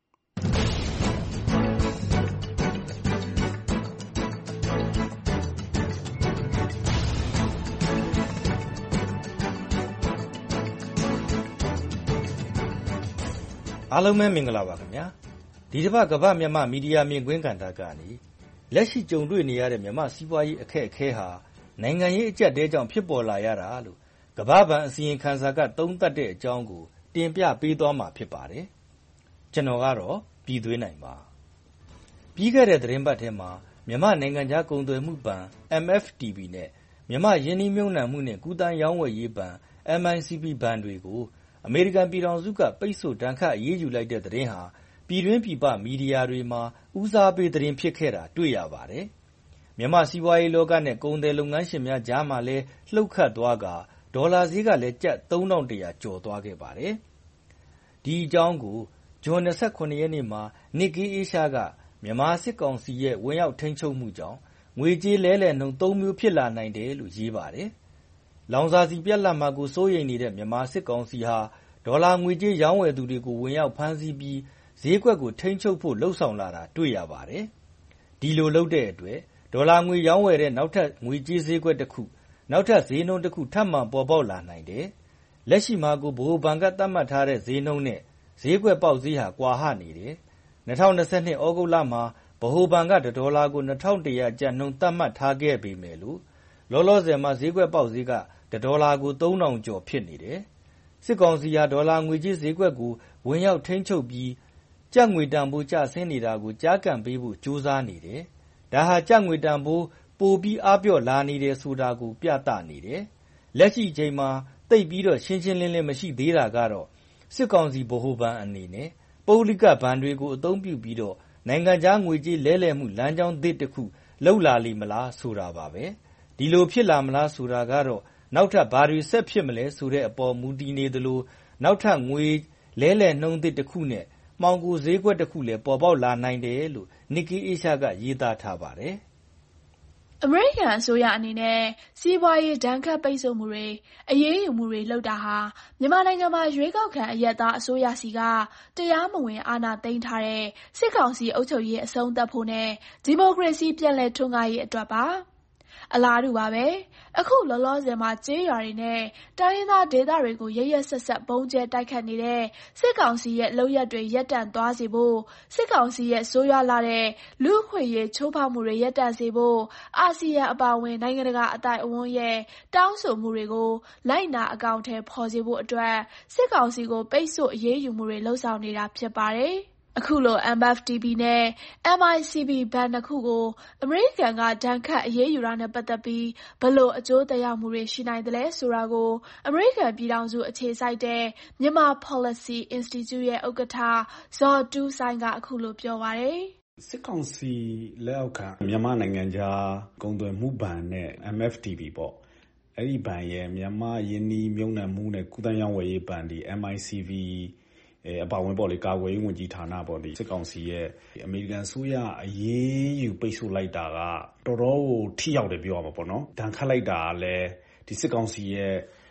အားလုံးပဲမင်္ဂလာပါခင်ဗျာဒီတစ်ပတ်ကမ္ဘာမြန်မာမီဒီယာမြင်ကွင်းကဏ္ဍကနေလက်ရှိကြုံတွေ့နေရတဲ့မြန်မာစီးပွားရေးအခက်အခဲဟာနိုင်ငံရေးအကျပ်တဲကြောင့်ဖြစ်ပေါ်လာရတာလို့ကမ္ဘာဘဏ်အစီရင်ခံစာကသုံးသပ်တဲ့အကြောင်းကိုတင်ပြပေးသွားမှာဖြစ်ပါတယ်ကျွန်တော်ကတော့ပြည်သွေးနိုင်ပါပြီးခဲ့တဲ့သတင်းပတ်ထဲမှာမြန်မာနိုင်ငံခြားကုန်သွယ်မှုဘဏ် အမ် အက်ဖ် တီ ဘီ နဲ့မြန်မာယင်းနှီးမြှုပ်နှံမှုနဲ့ကူးသန်းရောင်းဝယ်ရေးဘဏ် အမ် အိုင် စီ ဘီ ဘဏ်တွေကိုအမေရိကန်ပြည်ထောင်စုကပိတ်ဆို့ဒဏ်ခတ်အရေးယူလိုက်တဲ့သတင်းဟာပြည်တွင်းပြည်ပမီဒီယာတွေမှာဦးစားပေးသတင်းဖြစ်ခဲ့တာတွေ့ရပါတယ်မြန်မာစီးပွားရေးလောကနဲ့ကုန်သည်လုပ်ငန်းရှင်များကြားမှာလည်းလှုပ်ခတ်သွားကဒေါ်လာဈေးကလည်းကျပ်သုံးထောင်တစ်ရာကျော်သွားခဲ့ပါတယ်ဒီအကြောင်းကိုဇွန်၂၇ရက်နေ့မှာ Nikkei Asia ကမြန်မာစစ်ကောင်စီရဲ့ဝင်ရောက်ထိန်းချုပ်မှုကြောင့်ငွေကြေးလဲလှယ်နှုန်းသုံးမျိုးဖြစ်လာနိုင်တယ်လို့ရေးပါတယ်လောင်စာဆီပြတ်လတ်မှာကိုစိုးရိမ်နေတဲ့မြန်မာစစ်ကောင်စီဟာဒေါ်လာငွေကြေးရောင်းဝယ်သူတွေကိုဝင်ရောက်ဖမ်းဆီးပြီးဈေးကွက်ကိုထိန်းချုပ်ဖို့လှုံ့ဆော်လာတာတွေ့ရပါတယ်ဒီလိုလုပ်တဲ့အတွက်ဒေါ်လာငွေရောင်းဝယ်တဲ့နောက်ထပ်ငွေကြေးဈေးကွက်တစ်ခုနောက်ထပ်ဈေးနှုန်းတစ်ခုထပ်မံပေါ်ပေါက်လာနိုင်တယ်လက်ရှိမှာကိုဗဟိုဘဏ်ကသတ်မှတ်ထားတဲ့ဈေးနှုန်းနဲ့ဈေးကွက်ပေါက်ဈေးဟာကွာဟနေတယ်၂၀၂၂ဩဂုတ်လမှာဗဟိုဘဏ်ကဒေါ်လာကို၂ထောင်တစ်ရာကျပ်နှုန်းသတ်မှတ်ထားခဲ့ပေမဲ့လို့လောလောဆယ်မှာဈေးကွက်ပေါက်ဈေးကဒေါ်လာကိုသုံးထောင်ကျော်ဖြစ်နေတယ်စစ်ကောင်စီဟာဒေါ်လာငွေကြေးဈေးကွက်ကိုဝင်ရောက်ထိန်းချုပ်ပြီးကျပ်ငွေတန်ဖိုးကျဆင်းနေတာကိုကြားကန်ပေးဖို့ကြိုးစားနေတယ်ဒါဟာကျပ်ငွေတန်ဖိုးပိုပြီးအားပြော့လာနေတယ်ဆိုတာကိုပြသနေတယ်လက်ရှိအချိန်မှာတိတ်ပြီးတော့ရှင်းရှင်းလင်းလင်းမရှိသေးတာကတော့စစ်ကောင်စီဗဟိုဘဏ်အနေနဲ့ပုဂ္ဂလိကဘဏ်တွေကိုအသုံးပြုပြီးတော့နိုင်ငံခြားငွေကြေးလဲလှယ်မှုလမ်းကြောင်းသစ်တစ်ခုလှုပ်လာလိမ့်မလားဆိုတာပါပဲဒီလိုဖြစ်လာမလားဆိုတာကတော့နောက်ထပ်ဘာတွေဆက်ဖြစ်မလဲဆိုတဲ့အပေါ်မူတည်နေသလိုနောက်ထပ်ငွေလဲလှယ်နှုန်းသစ်တစ်ခုနဲ့မှောင်ခိုဈေးကွက်တစ်ခုလည်းပေါ်ပေါက်လာနိုင်တယ်လို့ Nikkei Asia ကရေးသားထားပါတယ်အမေရိကန်အစိုးရအနေနဲ့စီးပွားရေးဒဏ်ခတ်ပိတ်ဆို့မှုတွေအရေးယူမှုတွေလုပ်တာဟာမြန်မာနိုင်ငံမှာရွေးကောက်ခံအရပ်သားအစိုးရစီကတရားမဝင်အာဏာသိမ်းထားတဲ့စစ်ကောင်စီအုပ်ချုပ်ရေးအဆုံးသတ်ဖို့နဲ့ဒီမိုကရေစီပြန်လည်ထွန်းကားရေးအတွက်ပါအလားတူပါပဲအခုလောလောဆယ်မှာကျေးရွာတွေနဲ့တိုင်းရင်းသားဒေသတွေကိုရရက်ဆက်ဆက်ပုံကျဲတိုက်ခတ်နေတဲ့စစ်ကောင်စီရဲ့လုပ်ရက်တွေရပ်တန့်သွားစေဖို့စစ်ကောင်စီရဲ့ဆိုးရွားလာတဲ့လူ့အခွင့်အရေးချိုးဖောက်မှုတွေရပ်တန့်စေဖို့အာဆီယံအပါအဝင်နိုင်ငံတကာအသိုက်အဝန်းရဲ့တောင်းဆိုမှုတွေကိုလိုက်နာအကောင်အထည်ဖော်စေဖို့အတွက်စစ်ကောင်စီကိုပိတ်ဆို့အရေးယူမှုတွေလှုံ့ဆော်နေတာဖြစ်ပါတယ်အခုလို အမ် အက်ဖ် တီ ဘီ နဲ့ အမ် အိုင် စီ ဘီ ဘဏ်နှစ်ခုကိုအမေရိကန်ကဒဏ်ခတ်အရေးယူတာနဲ့ပတ်သက်ပြီးဘယ်လိုအကျိုးသက်ရောက်မှုတွေရှိနိုင်သလဲဆိုတာကိုအမေရိကန်ပြည်ထောင်စုအခြေစိုက်တဲ့မြန်မာ Policy Institute ရဲ့ဥက္ကဋ္ဌဇော်တူးဆိုင်ကအခုလိုပြောပါတယ်စစ်ကောင်စီလက်အောက်ခံမြန်မာနိုင်ငံခြားကုန်သွယ်မှုဘဏ်နဲ့ အမ် အက်ဖ် တီ ဘီ ပေါ့အဲ့ဒီဘဏ်ရဲ့မြန်မာယင်းနှီးမြှုပ်နှံမှုနဲ့ကုသန်းရောင်းဝယ်ရေးဘဏ်ဒီ အမ် အိုင် စီ ဘီအပါဝင်ပေါ့လေကာကွယ်ရေးဝန်ကြီးဌာနပေါ့လေစစ်ကောင်စီရဲ့အမေရိကန်ဆိုရအရေးယူပိတ်ဆို့လိုက်တာကတော်တော်ကိုထိရောက်တယ်ပြောရမှာပေါ့နော်ဒဏ်ခတ်လိုက်တာလည်းဒီစစ်ကောင်စီရဲ့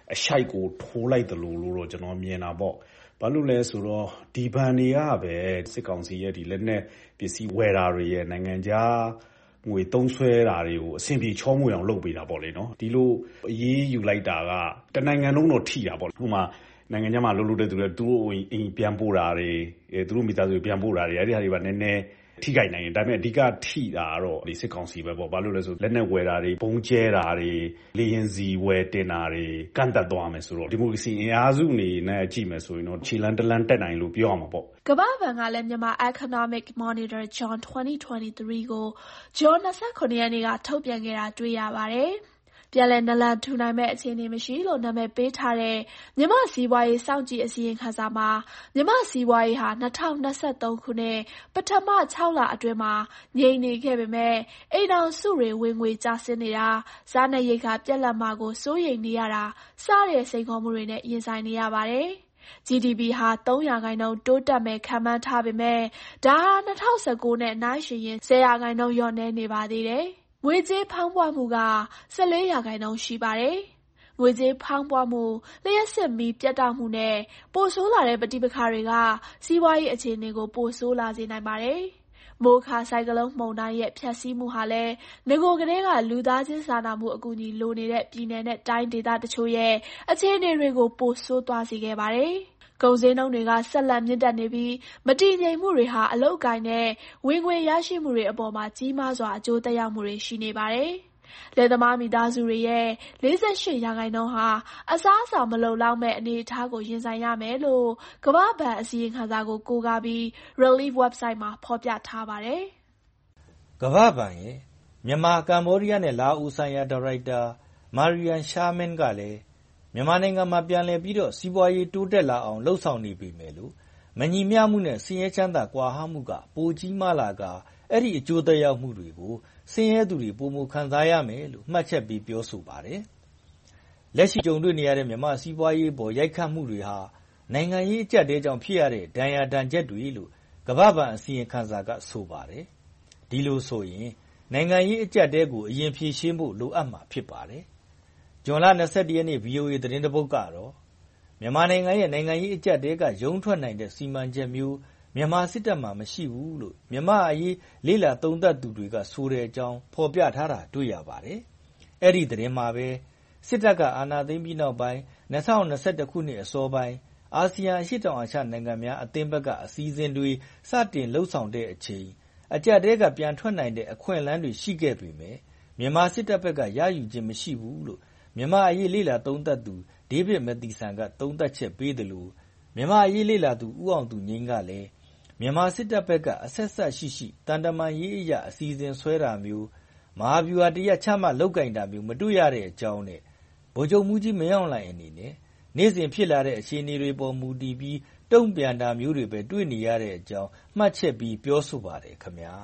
အရှိုက်ကိုထိုးလိုက်တယ်လို့လို့ကျွန်တော်မြင်တာပေါ့ဘာလို့လဲဆိုတော့ဒီဘန်တွေကပဲစစ်ကောင်စီရဲ့ဒီလက်နက်ပစ္စည်းဝယ်တာတွေရဲ့နိုင်ငံခြားငွေသုံးစွဲတာတွေကိုအဆင်ပြေချောမွေ့အောင်လုပ်ပေးတာပေါ့လေနော်ဒီလိုအရေးယူလိုက်တာကတနိုင်ငံလုံးတော့ထိတာပေါ့ဥပမာနိုင်ငံခြားမှာလှုပ်လှုပ်တဲ့သူတွေသူတို့အိမ်ပြန်ပို့တာတွေအဲသူတို့မိသားစုပြန်ပို့တာတွေအဲ့ဒီဟာတွေပါနည်းနည်းထိခိုက်နိုင်တယ်ဒါပေမဲ့အဓိကထိတာကတော့ဒီစစ်ကောင်စီပဲပေါ့ဘာလို့လဲဆိုလက်နက်ဝယ်တာတွေပုံကျဲတာတွေလေရင်စီဝယ်တင်တာတွေကန့်တက်သွားမယ်ဆိုတော့ဒီမိုကရေစီအင်အားစုနေနဲ့ကြည့်မယ်ဆိုရင်တော့ခြေလန်းတလန်းတက်နိုင်လို့ပြောရမှာပေါ့ကမ္ဘာ့ဘဏ်ကလည်းမြန်မာ Economic Monitor June twenty twenty-three ကိုဇွန်၂၇ရက်နေ့ကထုတ်ပြန်ခဲ့တာတွေ့ရပါတယ်ပြန်လည်နလန်ထူနိုင်မဲ့အခြေအနေမရှိလို့နာမည်ပေးထားတဲ့မြန်မာစီးပွားရေးစောင့်ကြည့်အစီရင်ခံစာမှာမြန်မာစီးပွားရေးဟာ၂၀၂၃ခုနှစ်ပထမ၆လအတွင်းမှာငြိမ်နေခဲ့ပေမဲ့အိမ်ထောင်စုတွေဝင်ငွေကျဆင်းနေတာစားနပ်ရိက္ခာပြတ်လတ်မှာကိုစိုးရိမ်နေရတာစတဲ့စိန်ခေါ်မှုတွေနဲ့ရင်ဆိုင်နေရပါတယ်။ G D P ဟာသုံးရာခိုင်နှုန်းတိုးတက်မယ်ခန့်မှန်းထားပေမဲ့ဒါဟာ၂၀၁၉နဲ့နှိုင်းယှဉ်ရင်၁၀ရာခိုင်နှုန်းလျော့နည်းနေပါသေးတယ်။ငွေကြေးဖောင်းပွမှုက၁၄ရာခိုင်နှုန်းရှိပါတယ်။ငွေကြေးဖောင်းပွမှုလျှပ်စစ်မီးပြတ်တောက်မှုနဲ့ပိုဆိုးလာတဲ့ပဋိပက္ခတွေကစီးပွားရေးအခြေအနေကိုပိုဆိုးလာစေနိုင်ပါတယ်။မိုခါဆိုင်ကလုန်းမုန်တိုင်းရဲ့ဖျက်ဆီးမှုဟာလည်းငကိုကလေးကလူသားချင်းစာနာမှုအကူအညီလိုနေတဲ့ပြည်နယ်နဲ့တိုင်းဒေသတချို့ရဲ့အခြေအနေတွေကိုပိုဆိုးသွားစေခဲ့ပါတယ်။ကုန်ဈေးနှုန်းတွေကဆက်လက်မြင့်တက်နေပြီးမတည်ငြိမ်မှုတွေဟာအလုပ်အကိုင်နဲ့ဝင်ငွေရရှိမှုတွေအပေါ်မှာကြီးမားစွာအကျိုးသက်ရောက်မှုတွေရှိနေပါတယ်။လယ်သမားမိသားစုတွေရဲ့၄၈ရာခိုင်နှုန်းဟာအစားအစာမလုံလောက်မဲ့အနေအထားကိုရင်ဆိုင်ရမယ်လို့ကမ္ဘာ့ဘဏ်အစီရင်ခံစာကိုကိုးကားပြီး Relief website မှာဖော်ပြထားပါတယ်။ကမ္ဘာ့ဘဏ်ရဲ့မြန်မာကမ္ဘောဒီးယားနဲ့လာအိုဆိုင်ရာဒါရိုက်တာမာရီယန်ရှာမန်ကလည်းမြန်မာနိုင်ငံမှာပြန်လည်ပြီးတော့စီးပွားရေးတိုးတက်လာအောင်လှုံ့ဆော်နေပေမဲ့လို့မညီမျှမှုနဲ့ဆင်းရဲချမ်းသာကွာဟမှုကပိုကြီးမားလာကအဲ့ဒီအကျိုးသက်ရောက်မှုတွေကိုဆင်းရဲသူတွေပုံမခံစားရမယ်လို့မှတ်ချက်ပြီးပြောဆိုပါတယ်။လက်ရှိကြုံတွေ့နေရတဲ့မြန်မာစီးပွားရေးပေါ်ရိုက်ခတ်မှုတွေဟာနိုင်ငံရေးအကျပ်တဲကြောင့်ဖြစ်ရတဲ့ဒဏ်ရာဒဏ်ချက်တွေလို့ကမ္ဘာ့ဘဏ်အစီရင်ခံစာကဆိုပါတယ်။ဒီလိုဆိုရင်နိုင်ငံရေးအကျပ်တဲကိုအရင်ဖြေရှင်းဖို့လိုအပ်မှာဖြစ်ပါတယ်။ဇွန်လ၂၁ရက်နေ့ V O A သတင်းတစ်ပုဒ်ကတော့မြန်မာနိုင်ငံရဲ့နိုင်ငံရေးအကျပ်တဲကရုန်းထွက်နိုင်တဲ့စီမံချက်မျိုးမြန်မာစစ်တပ်မှာမရှိဘူးလို့မြန်မာအရေးလေ့လာသုံးသပ်သူတွေကဆိုတဲ့အကြောင်းဖော်ပြထားတာတွေ့ရပါတယ်။အဲ့ဒီသတင်းမှာပဲစစ်တပ်ကအာဏာသိမ်းပြီးနောက်ပိုင်း၂၀၂၁ခုနှစ်အစောပိုင်းအာဆီယံအရှေ့တောင်အာရှနိုင်ငံများအသင်းဘက်ကအစည်းအဝေးတွေစတင်လှုပ်ဆောင်တဲ့အချိန်အကျပ်တဲကပြန်ထွက်နိုင်တဲ့အခွင့်အလမ်းတွေရှိခဲ့ပေမဲ့မြန်မာစစ်တပ်ဘက်ကရယူခြင်းမရှိဘူးလို့မြန်မာအရေးလေ့လာသုံးသပ်သူဒေးဗစ်မက်သီဆန်ကသုံးသပ်ချက်ပေးတယ်လို့မြန်မာအရေးလေ့လာသူဦးအောင်သူငိမ့်ကလည်းမြန်မာစစ်တပ်ဘက်ကအဆက်ဆက်ရှိရှိတန်တမာရေးအရာအစီအစဉ်ဆွဲတာမျိုးမဟာဗျူဟာတရက်ချမှတ်လောက်ကင်တာမျိုးမတွေ့ရတဲ့အကြောင်းနဲ့ဗိုလ်ချုပ်မှုကြီးမင်းအောင်လှိုင်အနေနဲ့နေ့စဉ်ဖြစ်လာတဲ့အခြေအနေတွေပေါ်မူတည်ပြီးတုံ့ပြန်တာမျိုးတွေပဲတွေ့နေရတဲ့အကြောင်းမှတ်ချက်ပြီးပြောဆိုပါတယ်ခင်ဗျာ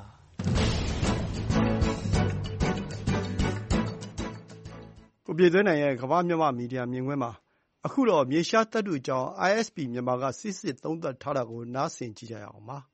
ကိုပြည်သွင်းနိုင်ရဲ့ကမ္ဘာမြန်မာမီဒီယာမြင်ကွင်းမှာအခုတော့မြေရှားသတ္တုကြောင့် I S P မြန်မာကစစ်စစ်သုံးသပ်ထားတာကိုနားဆင်ကြည့်ကြရအောင်ပါ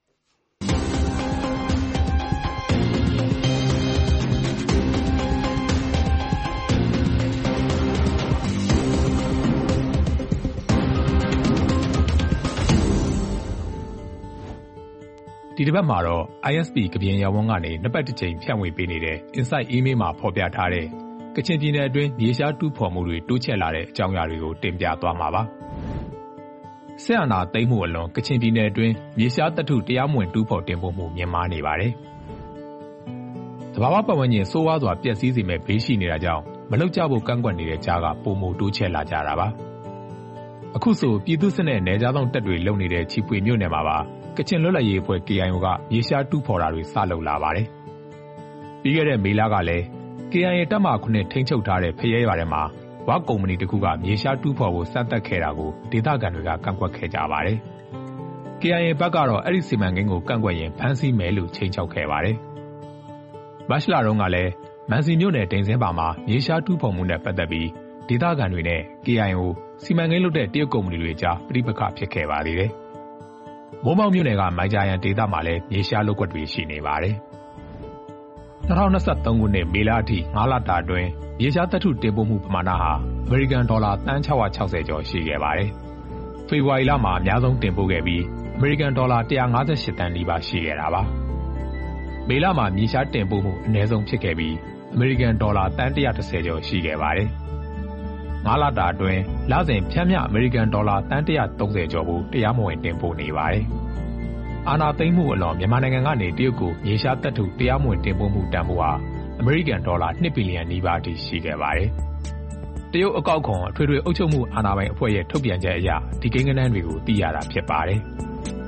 ဒီတစ်ပတ်မှာတော့ I S P ကပြင်ရဝန်းကနေနှစ်ပတ်တစ်ချိန်ဖြန့်ဝေပေးနေတဲ့ Inside Email မှာဖော်ပြထားတဲ့ကချင်ပြည်နယ်အတွင်းမြေရှားတူးဖော်မှုတွေတိုးချဲ့လာတဲ့အကြောင်းအရာတွေကိုတင်ပြသွားမှာပါ။ဆက်အာဏာသိမ်းမှုအလွန်ကချင်ပြည်နယ်အတွင်းမြေရှားသတ္တုတရားမဝင်တူးဖော်တင်ပို့မှုမြင့်မားနေပါတယ်။သဘာဝပတ်ဝန်းကျင်ဆိုးဝါးစွာပျက်စီးစေမဲ့ဘေးရှိနေတာကြောင့်မလုပ်ကြဖို့ကန့်ကွက်နေတဲ့ကြားကပုံမတိုးချဲ့လာကြတာပါ။အခုဆိုပြည်သူ့စစ်နဲ့နယ်ခြားဆောင်တပ်တွေလုံနေတဲ့ချီဖွေမြို့နယ်မှာပါကချင်လွတ်လပ်ရေးအဖွဲ့ K I O ကမြေရှားတူးဖော်တာတွေစလုပ်လာပါတယ်။ပြီးခဲ့တဲ့မေလကလည်းK I A တပ်မခုနှစ်ထိန်းချုပ်ထားတဲ့ဖရဲရွာထဲမှာဝါကုမ္ပဏီတစ်ခုကမြေရှားတူးဖော်ဖို့စမ်းသပ်ခဲ့တာကိုဒေသခံတွေကကန့်ကွက်ခဲ့ကြပါတယ်။ K I A ဘက်ကတော့အဲ့ဒီစီမံကိန်းကိုကန့်ကွက်ရင်ဖမ်းဆီးမယ်လို့ချိန်ချောက်ခဲ့ပါတယ်။မတ်လတုန်းကလည်းမန်စီမြို့နယ်တိန်စင်းပါမှာမြေရှားတူးဖော်မှုနဲ့ပတ်သက်ပြီးဒေသခံတွေနဲ့ K I O စီမံကိန်းလုပ်တဲ့တရုတ်ကုမ္ပဏီတွေကြားပြိပခဖြစ်ခဲ့ပါသေးတယ်။မိုးမောက်မြို့နယ်ကမိုင်ဂျာယန်ဒေသမှာလည်းမြေရှားလုပ်ကွက်တွေရှိနေပါတယ်။၂၀၂၃ ခုနှစ်မေလအထိငါးလတာအတွင်းမြေရှားသတ္တုတင်ပို့မှုပမာဏဟာအမေရိကန်ဒေါ်လာသန်း၆၆၀ကျော်ရှိခဲ့ပါတယ်။ဖေဖော်ဝါရီလမှာအများဆုံးတင်ပို့ခဲ့ပြီးအမေရိကန်ဒေါ်လာ၁၅၈သန်းနီးပါးရှိခဲ့တာပါ။မေလမှာမြေရှားတင်ပို့မှုအနည်းဆုံးဖြစ်ခဲ့ပြီးအမေရိကန်ဒေါ်လာသန်း၁၁၀ကျော်ရှိခဲ့ပါတယ်။ငါးလတာအတွင်းလစဉ်ဖြန့်မျှအမေရိကန်ဒေါ်လာသန်း၁၃၀ကျော်ကိုတရားမဝင်တင်ပို့နေပါတယ်။အာဏာသိမ်းမှုအလွန်မြန်မာနိုင်ငံကနေတရုတ်ကိုမြေရှားသတ္တုတရားမဝင်တင်ပို့မှုတန်ဖိုးဟာအမေရိကန်ဒေါ်လာနှစ်ဘီလီယံနီးပါးထိရှိခဲ့ပါတယ်။တရုတ်အကောက်ခွန်အထွေထွေအုပ်ချုပ်မှုအာဏာပိုင်အဖွဲ့ရဲ့ထုတ်ပြန်ချက်အရဒီကိန်းဂဏန်းတွေကိုသိရတာဖြစ်ပါတယ်။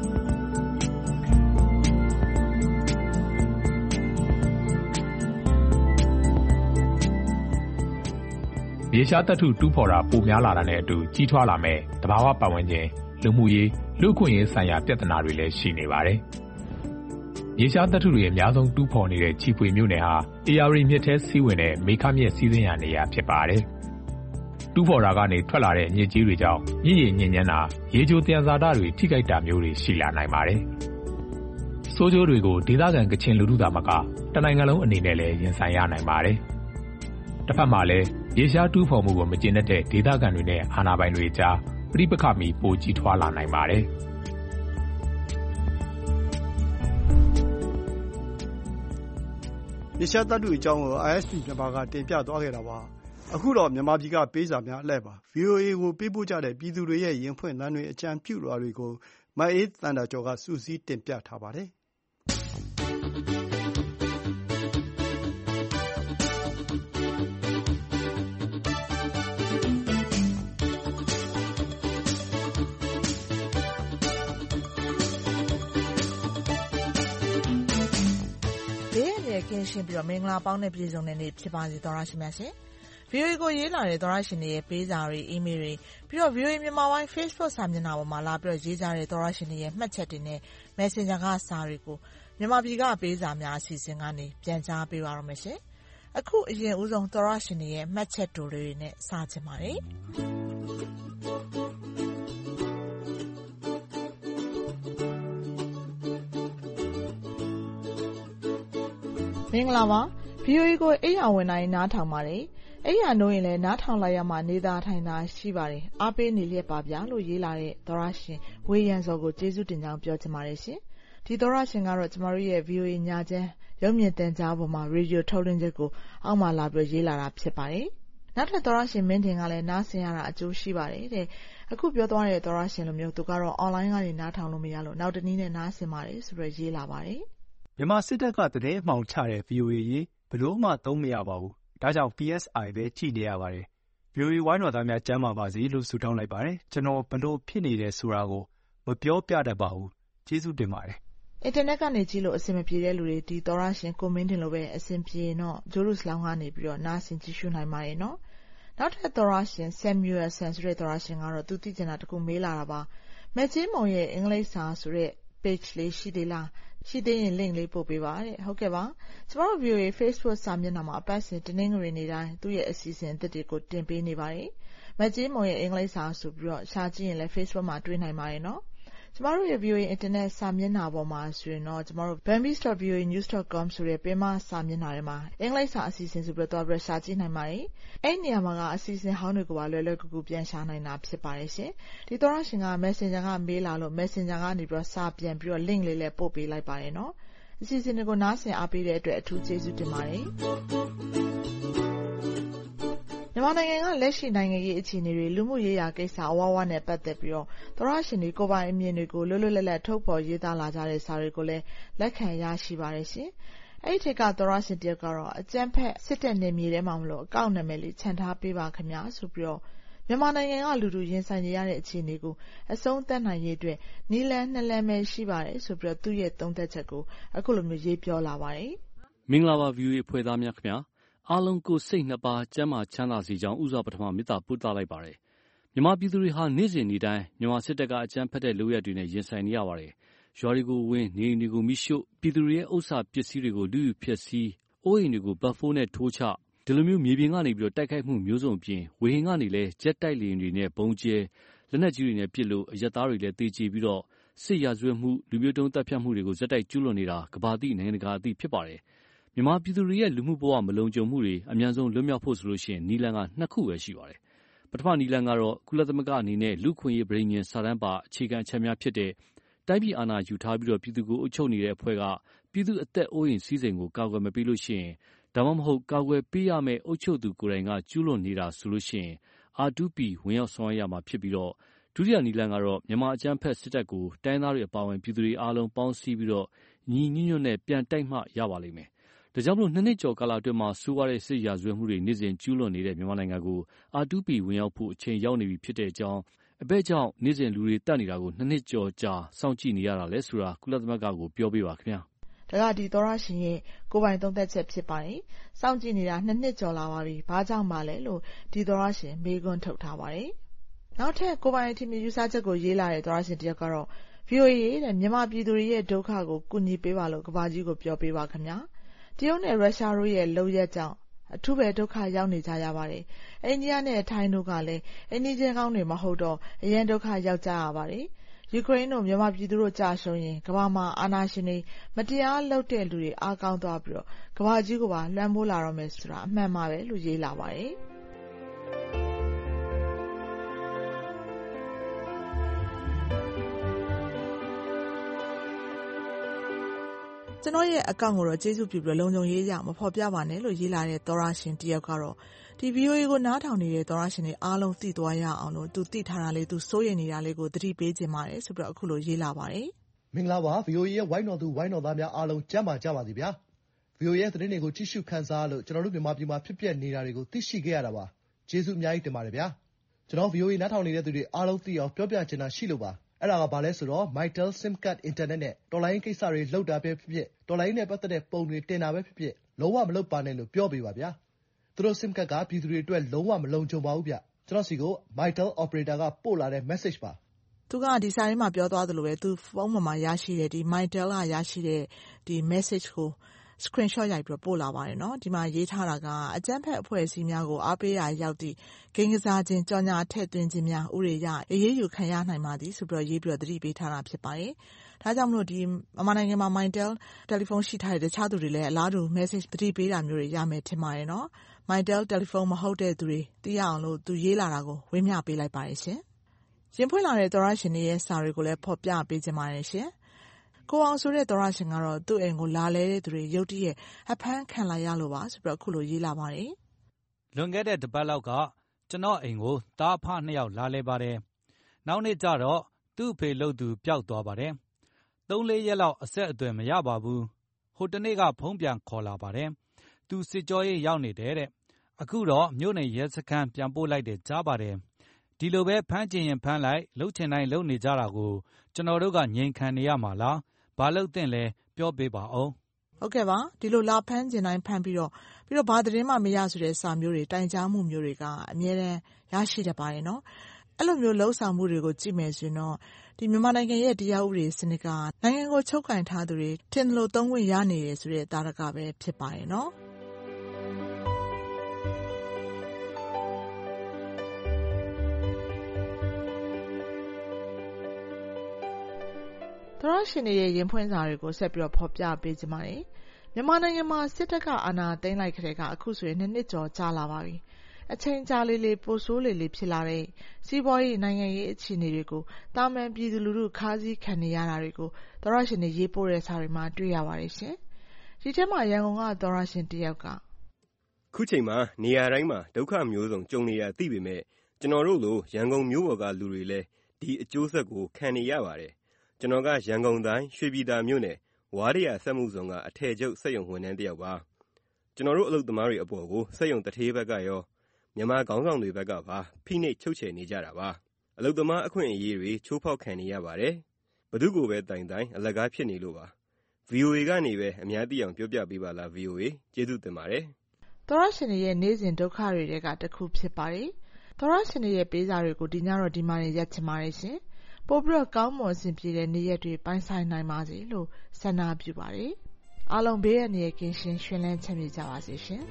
မြေရှားသတ္တုတူးဖော်တာပိုများလာတာနဲ့အတူကြီးထွားလာမဲ့သဘာဝပတ်ဝန်းကျင်လူမှုရေးလူ့အခွင့်အရေးဆိုင်ရာပြဿနာတွေလည်းရှိနေပါတယ်။မြေရှားသတ္တုတွေအများဆုံးတူးဖော်နေတဲ့ချီဖွေမြို့နယ်ဟာအေရဝတီမြစ်ထဲစီးဝင်တဲ့မေခမြစ်စီးဆင်းရာနေရာဖြစ်ပါတယ်။တူးဖော်တာကနေထွက်လာတဲ့မြစ်ကြီးတွေကြောင့်မြစ်ရည်ညစ်ညမ်းတာရေချိုသယံဇာတတွေထိခိုက်တာမျိုးတွေရှိလာနိုင်ပါတယ်။ဆိုးကျိုးတွေကိုဒေသခံကချင်လူထုသာမကတနိုင်ငံလုံးအနေနဲ့လည်းရင်ဆိုင်ရနိုင်ပါတယ်။တစ်ဖက်မှာလည်းမြေရှားတူးဖော်မှုကိုမကျေနပ်တဲ့ဒေသခံတွေနဲ့အာဏာပိုင်တွေကြားပဋိပက္ခမီပိုကြီးထွားလာနိုင်ပါတယ်။မြေရှားသတ္တုအကြောင်းကို အိုင် အက်စ် ပီ မြန်မာကတင်ပြသွားခဲ့တာပါ။အခုတော့မြန်မာပြည်ကပေးစာများအလှည့်ပါ။ ဗွီအိုအေကိုပေးပို့ကြတဲ့ပြည်သူတွေရဲ့ရင်ဖွင့်သံတွေအကြံပြုလွှာတွေကိုမအေးသန္တာကျော်ကစုစည်းတင်ပြထားပါတယ်။ကင်းရှင်းပြီးတော့မင်္ဂလာပေါင်းနဲ့ပြည်စုံတဲ့နေ့ဖြစ်ပါစေသောရရှိများရှင်။ ဗွီအိုအေကိုရေးလာတဲ့သောရရှင်တွေရဲ့ပေးစာတွေအီးမေးလ်တွေပြီးတော့ ဗွီအိုအေမြန်မာပိုင်း Facebook စာမျက်နှာပေါ်မှာလာပြီးတော့ရေးကြတဲ့သောရရှင်တွေရဲ့မှတ်ချက်တွေနဲ့ Messenger ကစာတွေကိုမြန်မာပြည်ကပေးစာများအစီအစဉ်ကနေပြန်ကြားပေးပါရမယ်ရှင်။အခုအရင်ဦးဆုံးသောရရှင်တွေရဲ့မှတ်ချက်တိုလေးတွေနဲ့စချင်ပါတယ်။မင်္ဂလာပါ ဗွီအိုအေကိုအိယာဝင်တိုင်းနားထောင်ပါတယ်အိယာနိုးရင်လည်းနားထောင်လိုက်ရမှနေသာထိုင်သာရှိပါတယ်အားပေးနေလျက်ပါဗျာလို့ရေးလာတဲ့သောရရှင်ဝေယံစောကိုကျေးဇူးတင်ကြောင်းပြောချင်ပါတယ်ရှင်ဒီသောရရှင်ကတော့ကျမတို့ရဲ့ ဗွီအိုအေညချမ်းရုပ်မြင်သံကြားပေါ်မှာရေဒီယိုထုတ်လွှင့်ချက်ကိုအောက်မှာလာပြီးရေးလာတာဖြစ်ပါတယ်နောက်ထပ်သောရရှင်မင်းတင်ကလည်းနားဆင်ရတာအကျိုးရှိပါတယ်တဲ့အခုပြောသွားတဲ့သောရရှင်လိုမျိုးသူကတော့ online ကနေနားထောင်လို့မရလို့နောက်တနည်းနဲ့နားဆင်ပါတယ်ဆိုတော့ရေးလာပါတယ်မြန်မာစစ်တပ်ကသတင်းအမှောင်ချတဲ့ ဗွီအိုအေရေးဘယ်လို့မှသုံးမရပါဘူး။ဒါကြောင့် ပီ အက်စ် အိုင် ပဲကြည့်နေရပါတယ်။ ဗွီအိုအေဝိုင်းတော်သားများကျမ်းမာပါစေလို့ဆုတောင်းလိုက်ပါတယ်။ကျွန်တော်ဘယ်လိုဖြစ်နေတယ်ဆိုတာကိုမပြောပြတတ်ပါဘူး။ကျေးဇူးတင်ပါတယ်။အင်တာနက်ကနေကြည့်လို့အဆင်မပြေတဲ့လူတွေဒီသောရရှင်ကိုမင်းတင်လိုပဲအဆင်ပြေတော့ဂျိုးရုစလောင်းကနေပြီးတော့နားဆင်ကြည့်ရှုနိုင်ပါတယ်နော်။နောက်ထပ်သောရရှင် Samuel ဆန်ဆိုတဲ့သောရရှင်ကတော့သူသိချင်တာတခုမေးလာတာပါ။မက်ကြီးမုံရဲ့အင်္ဂလိပ်စာဆိုတဲ့ page လေးရှိသေးလား။ရှိသေးရင် link လေးပို့ပေးပါတဲ့ဟုတ်ကဲ့ပါကျမတို့ ဗွီအိုအေ Facebook စာမျက်နှာမှာအပတ်စဉ်တနင်္ဂနွေနေ့တိုင်းသူ့ရဲ့အစီအစဉ်အသစ်တွေကိုတင်ပေးနေပါတယ်မက်ကြီးမုံရဲ့အင်္ဂလိပ်စာဆိုပြီးတော့ရှာကြည့်ရင်လည်း Facebook မှာတွေ့နိုင်ပါတယ်နော်ကျမတို့ရဲ့ ဗွီအိုအေ Internet စာမျက်နှာပေါ်မှာဆိုရင်တော့ကျမတို့ bambis dot v o a news dot com ဆိုတဲ့ပင်မစာမျက်နှာထဲမှာအင်္ဂလိပ်စာအစီအစဉ်ဆိုပြီးတော့တွားပြီးရှာကြည့်နိုင်ပါတယ်အဲ့ဒီနေရာမှာကအစီအစဉ်ဟောင်းတွေကိုပါလွယ်လွယ်ကူကူပြန်ရှာနိုင်တာဖြစ်ပါတယ်ရှင်ဒီသောရရှင်က Messenger ကမေးလာလို့ Messenger ကနေပြီးတော့စာပြန်ပြီးတော့ link လေးလည်းပို့ပေးလိုက်ပါတယ်နော်အစီအစဉ်တွေကိုနားဆင်အားပေးတဲ့အတွက်အထူးကျေးဇူးတင်ပါတယ်မြန်မာနိုင်ငံကလက်ရှိနိုင်ငံရေးအခြေအနေတွေလူမှုရေးရာကိစ္စအဝါဝါနဲ့ပတ်သက်ပြီးတော့သောရရှင်တွေကိုပိုင်အမြင်တွေကိုလွတ်လွတ်လပ်လပ်ထုတ်ဖော်ရေးသားလာကြတဲ့စာတွေကိုလည်းလက်ခံရရှိပါတယ်ရှင်။အဲ့ဒီထက်ကသောရရှင်တယောက်ကတော့အကျန်းဖက်စစ်တပ်နေမြေထဲမှာမလို့အကောင့်နာမည်လေးခြံထားပေးပါခင်ဗျာဆိုပြီးတော့မြန်မာနိုင်ငံကလူလူရင်ဆိုင်နေရတဲ့အခြေအနေကိုအဆုံးသတ်နိုင်ရေးအတွက်နီလန်းနှစ်လန်းပဲရှိပါတယ်ဆိုပြီးတော့သူ့ရဲ့သုံးသက်ချက်ကိုအခုလိုမျိုးရေးပြောလာပါတယ်။မင်္ဂလာပါ ဗီအိုအေဖွဲ့သားများခင်ဗျာအားလုံးကိုစိတ်နှစ်ပါးကျန်းမာချမ်းသာစေကြောင်းဥစွာပထမမေတ္တာပို့သလိုက်ပါတယ်။မြန်မာပြည်သူတွေဟာနေ့စဉ်နေ့တိုင်းမြန်မာစစ်တပ်ကအကြမ်းဖက်တဲ့လုပ်ရက်တွေနဲ့ရင်ဆိုင်နေရပါတယ်။ရွာတွေကိုဝင်နေအိမ်တွေကိုမိရှို့ပြည်သူတွေရဲ့ဥစ္စာပစ္စည်းတွေကိုလူယူဖျက်ဆီးအိုးအိမ်တွေကိုဘတ်ဖိုးနဲ့ထိုးချဒီလိုမျိုးမြေပြင်ကနေပြီးတော့တိုက်ခိုက်မှုမျိုးစုံပြင်ဝေဟင်ကနေလည်းဂျက်တိုက်လေယာဉ်တွေနဲ့ဘုံကျဲလက်နက်ကြီးတွေနဲ့ပစ်လို့အရက်သားတွေလည်းတေချေပြီးတော့စစ်ရာဇဝတ်မှုလူမျိုးတုံးတပ်ဖြတ်မှုတွေကိုဇက်တိုက်ကျူးလွန်နေတာကဘာတိနိုင်ငံတကာအသည့်ဖြစ်ပါတယ်မြန်မာပြည်သူတွေရဲ့လူမှုဘဝမလုံခြုံမှုတွေအများဆုံးလွတ်မြောက်ဖို့ဆိုလို့ရှိရင်နီလန်ကနှစ်ခုပဲရှိပါတယ်ပထမနီလန်ကတော့ကုလသမဂ္ဂအနေနဲ့လူခွင့်ရေးပြည်ညင်စာတမ်းပါအခြေခံအချက်များဖြစ်တဲ့တိုင်းပြည်အာဏာယူထားပြီးတော့ပြည်သူကိုအုပ်ချုပ်နေတဲ့အဖွဲ့ကပြည်သူအသက်အိုးအိမ်စီးစိမ်ကိုကာကွယ်မပေးလို့ရှိရင်ဒါမှမဟုတ်ကာကွယ်ပေးရမယ့်အုပ်ချုပ်သူကိုယ်တိုင်ကကျူးလွန်နေတာဆိုလို့ရှိရင် အာ တူ ပီ ဝင်ရောက်ဆောင်ရွက်ရမှာဖြစ်ပြီးတော့ဒုတိယနီလန်ကတော့မြန်မာအကြမ်းဖက်စစ်တပ်ကိုတိုင်းသားတွေအပါအဝင်ပြည်သူတွေအားလုံးပေါင်းစည်းပြီးတော့ညီညီညွတ်နဲ့ပြန်တိုက်မှရပါလိမ့်မယ်။ဒါကြောင့်မလို့နှစ်နှစ်ကျော်ကာလအတွင်းမှာဆိုးရတဲ့စစ်ရာဇဝတ်မှုတွေနေ့စဉ်ကျူးလွန်နေတဲ့မြန်မာနိုင်ငံကို အာ တူ ပီ ဝင်ရောက်ဖို့အချိန်ရောက်နေပြီဖြစ်တဲ့အကြောင်းအဘက်ကြောင့်နေ့စဉ်လူတွေတတ်နေတာကိုနှစ်နှစ်ကျော်ကြာစောင့်ကြည့်နေရတာလဲဆိုတာကုလသမဂ္ဂကိုပြောပေးပါခင်ဗျာ။ဒါကဒီသောရရှင်ရဲ့ကိုယ်ပိုင်သုံးသပ်ချက်ဖြစ်ပါတယ်။စောင့်ကြည့်နေတာနှစ်နှစ်ကျော်လာပါပြီ။ဘာကြောင့်မှလဲလို့ဒီသောရရှင်မေးခွန်းထုတ်ထားပါတယ်။နောက်ထပ်ကိုယ်ပိုင်အထင်မြင်ယူဆချက်ကိုရေးလာတဲ့သောရရှင်တယောက်ကတော့ ဗီအိုအေ တဲ့မြန်မာပြည်သူတွေရဲ့ဒုက္ခကိုကူညီပေးပါလို့ကဘာကြီးကိုပြောပေးပါခင်ဗျာ။တရုတ်နဲ့ရုရှားတို့ရဲ့လုပ်ရက်ကြောင့်အထူးပဲဒုက္ခရောက်နေကြရပါတယ်။အိန္ဒိယနဲ့ထိုင်းတို့ကလည်းအိန္ဒိချင်းကောင်းတွေမဟုတ်တော့အရင်ဒုက္ခရောက်ကြရပါတယ်။ယူကရိန်းတို့မြန်မာပြည်သူတို့ကြာရှုံးရင်ကမ္ဘာမှာအာဏာရှင်တွေမတရားလုပ်တဲ့လူတွေအားကောင်းသွားပြီးတော့ကမ္ဘာကြီးကိုပါလွှမ်းမိုးလာတော့မယ်ဆိုတာအမှန်ပါပဲလို့ရေးလာပါတယ်။ကျွန်တော်ရဲ့အကောင့်ကိုတော့ကျေးဇူးပြုပြီးလုံခြုံရေးရမဖော်ပြပါနဲ့လို့ရေးလာတဲ့သောရရှင်တယောက်ကတော့ဒီ ဗီအိုအေ ကိုနားထောင်နေတဲ့သောရရှင်တွေအားလုံးသိသွားရအောင်လို့သူသိထားတာလေးသူစိုးရိမ်နေတာလေးကိုသတိပေးခြင်းပါတယ်ဆိုပြီးတော့အခုလိုရေးလာပါတယ်မင်္ဂလာပါ ဗီအိုအေ ရဲ့ဝိုင်းတော်သူဝိုင်းတော်သားများအားလုံးကျမ်းမာကြပါစေဗျာ ဗီအိုအေ ရဲ့သတင်းတွေကိုကြည့်ရှုခန်းစားလို့ကျွန်တော်တို့မြန်မာပြည်မှာဖြစ်ပျက်နေတာတွေကိုသိရှိခဲ့ရတာပါကျေးဇူးအများကြီးတင်ပါတယ်ဗျာကျွန်တော် ဗီအိုအေ နားထောင်နေတဲ့သူတွေအားလုံးသိအောင်ပြောပြချင်တာရှိလို့ပါအဲ့ဒါကဘာလဲဆိုတော့ Mytel SIM card internet နဲ့တော်လိုင်းကိစ္စတွေလောက်တာပဲဖြစ်ဖြစ်တော်လိုင်းနဲ့ပတ်သက်တဲ့ပုံတွေတင်တာပဲဖြစ်ဖြစ်လုံးဝမလုပ်ပါနဲ့လို့ပြောပေးပါဗျာသူတို့ SIM card ကပြည်သူတွေအတွက်လုံးဝမလုံခြုံပါဘူးဗျကျွန်တော်စီကို Mytel operator ကပို့လာတဲ့ message ပါသူကဒီစာရင်းမှာပြောသွားသလိုပဲသူဖုန်းပေါ်မှာရရှိတဲ့ဒီ Mytel ကရရှိတဲ့ဒီ message ကို screenshot ရိုက်ပြီးပို့လာပါတယ်နော်ဒီမှာရေးထားတာကအကြမ်းဖက်အဖွဲ့အစည်းများကိုအားပေးရာရောက်သည့်ဂိမ်းကစားခြင်းကြော်ညာထည့်သွင်းခြင်းများဥရေရအရေးယူခံရနိုင်ပါသည်ဆိုပြီးရေးပြီးသတိပေးထားတာဖြစ်ပါတယ်ဒါကြောင့်မလို့ဒီမြန်မာနိုင်ငံမှာ Mytel တယ်လီဖုန်းရှိထားတဲ့တခြားသူတွေလည်းအလားတူ message သတိပေးတာမျိုးတွေရမယ်ထင်ပါတယ်နော် Mytel တယ်လီဖုန်းမဟုတ်တဲ့သူတွေသိရအောင်လို့သူရေးလာတာကိုဝေမျှပေးလိုက်ပါတယ်ရှင်ရင်ဖွင့်လာတဲ့သောရရှင်တွေရဲ့စာတွေကိုလည်းဖော်ပြပေးခြင်းပါတယ်ရှင်ကိုအောင်ဆိုတဲ့သောရရှင်ကတော့သူ့အိမ်ကိုလာလဲတဲ့သူတွေရုတ်တရက်အဖမ်းခံလိုက်ရလို့ပါဆိုပြီးတော့အခုလိုရေးလာပါတယ်လွန်ခဲ့တဲ့တစ်ပတ်လောက်ကကျွန်တော်အိမ်ကိုတားဖနှစ်ယောက်လာလဲပါတယ်နောက်နေ့ကျတော့သူ့ဖေလို့သူပျောက်သွားပါတယ်သုံးလေးရက်လောက်အဆက်အသွယ်မရပါဘူးဟိုတနေ့ကဖုန်းပြန်ခေါ်လာပါတယ်သူစစ်ကြောရေးရောက်နေတယ်တဲ့အခုတော့မြို့နယ်ရဲစခန်းပြန်ပို့လိုက်တယ်ကြားပါတယ်ဒီလိုပဲဖမ်းချင်ရင်ဖမ်းလိုက်လှုပ်ချင်တိုင်းလှုပ်နေကြတာကိုကျွန်တော်တို့ကငြိမ်ခံနေရမှာလားဘာလို့တင်လဲပြောပေးပါအောင်ဟုတ်ကဲ့ပါဒီလိုလာဖမ်းကျင်တိုင်းဖမ်းပြီးတော့ပြီးတော့ဘာသတင်းမှမရဆိုတဲ့စာမျိုးတွေတိုင်ကြားမှုမျိုးတွေကအများတန်းရရှိတတ်ပါတယ်နော်အဲ့လိုမျိုးလှုပ်ဆောင်မှုတွေကိုကြည့်မယ်ဆိုရင်တော့ဒီမြန်မာနိုင်ငံရဲ့တရားဥပဒေစနစ်ကနိုင်ငံကိုချုပ်ကင်ထားသူတွေထင်တယ်လို့သုံးခွင့်ရနေတယ်ဆိုတဲ့တာရကပဲဖြစ်ပါတယ်နော်သောရရှင်တွေရဲ့ရင်ဖွင့်စာတွေကိုဆက်ပြီးတော့ဖော်ပြပေးကြပါမယ်။မြန်မာနိုင်ငံမှာစစ်တပ်ကအာဏာသိမ်းလိုက်ကြတဲ့ကအခုဆိုရင်နှစ်နှစ်ကျော်ကြာလာပါပြီ။အချိန်ကြာလေးလေးပိုဆိုးလေးလေးဖြစ်လာတဲ့စီးပွားရေးနိုင်ငံရေးအခြေအနေတွေကိုတာမန်ပြည်သူလူထုခါးစည်းခံနေရတာတွေကိုသောရရှင်တွေရေးပို့တဲ့စာတွေမှာတွေ့ရပါတယ်ရှင်။ဒီထဲမှာရန်ကုန်ကသောရရှင်တယောက်ကခုချိန်မှာနေရာတိုင်းမှာဒုက္ခမျိုးစုံကြုံနေရသိပေမဲ့ကျွန်တော်တို့လိုရန်ကုန်မြို့ပေါ်ကလူတွေလည်းဒီအကျိုးဆက်ကိုခံနေရပါတယ်ကျွန်တော်ကရန်ကုန်တိုင်းရွှေပြည်သာမြို့နယ်ဝါရီယာစက်မှုဆောင်ကအထည်ချုပ်စက်ရုံဝန်ထမ်းတယောက်ပါကျွန်တော်တို့အလုပ်သမားတွေအပေါ်ကိုစက်ရုံတထေးဘက်ကရောမြန်မာခေါင်းဆောင်တွေဘက်ကပါဖိနှိပ်ချုပ်ချယ်နေကြတာပါအလုပ်သမားအခွင့်အရေးတွေချိုးဖောက်ခံနေရပါတယ်ဘသူကိုပဲတိုင်တိုင်အလကားဖြစ်နေလို့ပါ ဗီအိုအေ ကနေပဲအများသိအောင်ပြောပြပေးပါလား ဗီအိုအေ ကျေးဇူးတင်ပါတယ်သောရရှင်ရဲ့နေ့စဉ်ဒုက္ခတွေတဲကတစ်ခုဖြစ်ပါတယ်သောရရှင်ရဲ့ပေးစာတွေကိုဒီညတော့ဒီမှာနေရက်ချင်ပါတယ်ရှင်ပို့ပြီးတော့ကောင်းမွန်အဆင်ပြေတဲ့နေ့ရက်တွေပိုင်ဆိုင်နိုင်ပါစေလို့ဆန္ဒပြုပါတယ်အားလုံးဘေးရန်ရဲ့ကင်းရှင်းရှင်လန်းချမ်းမြေ့ကြပါစေရှင်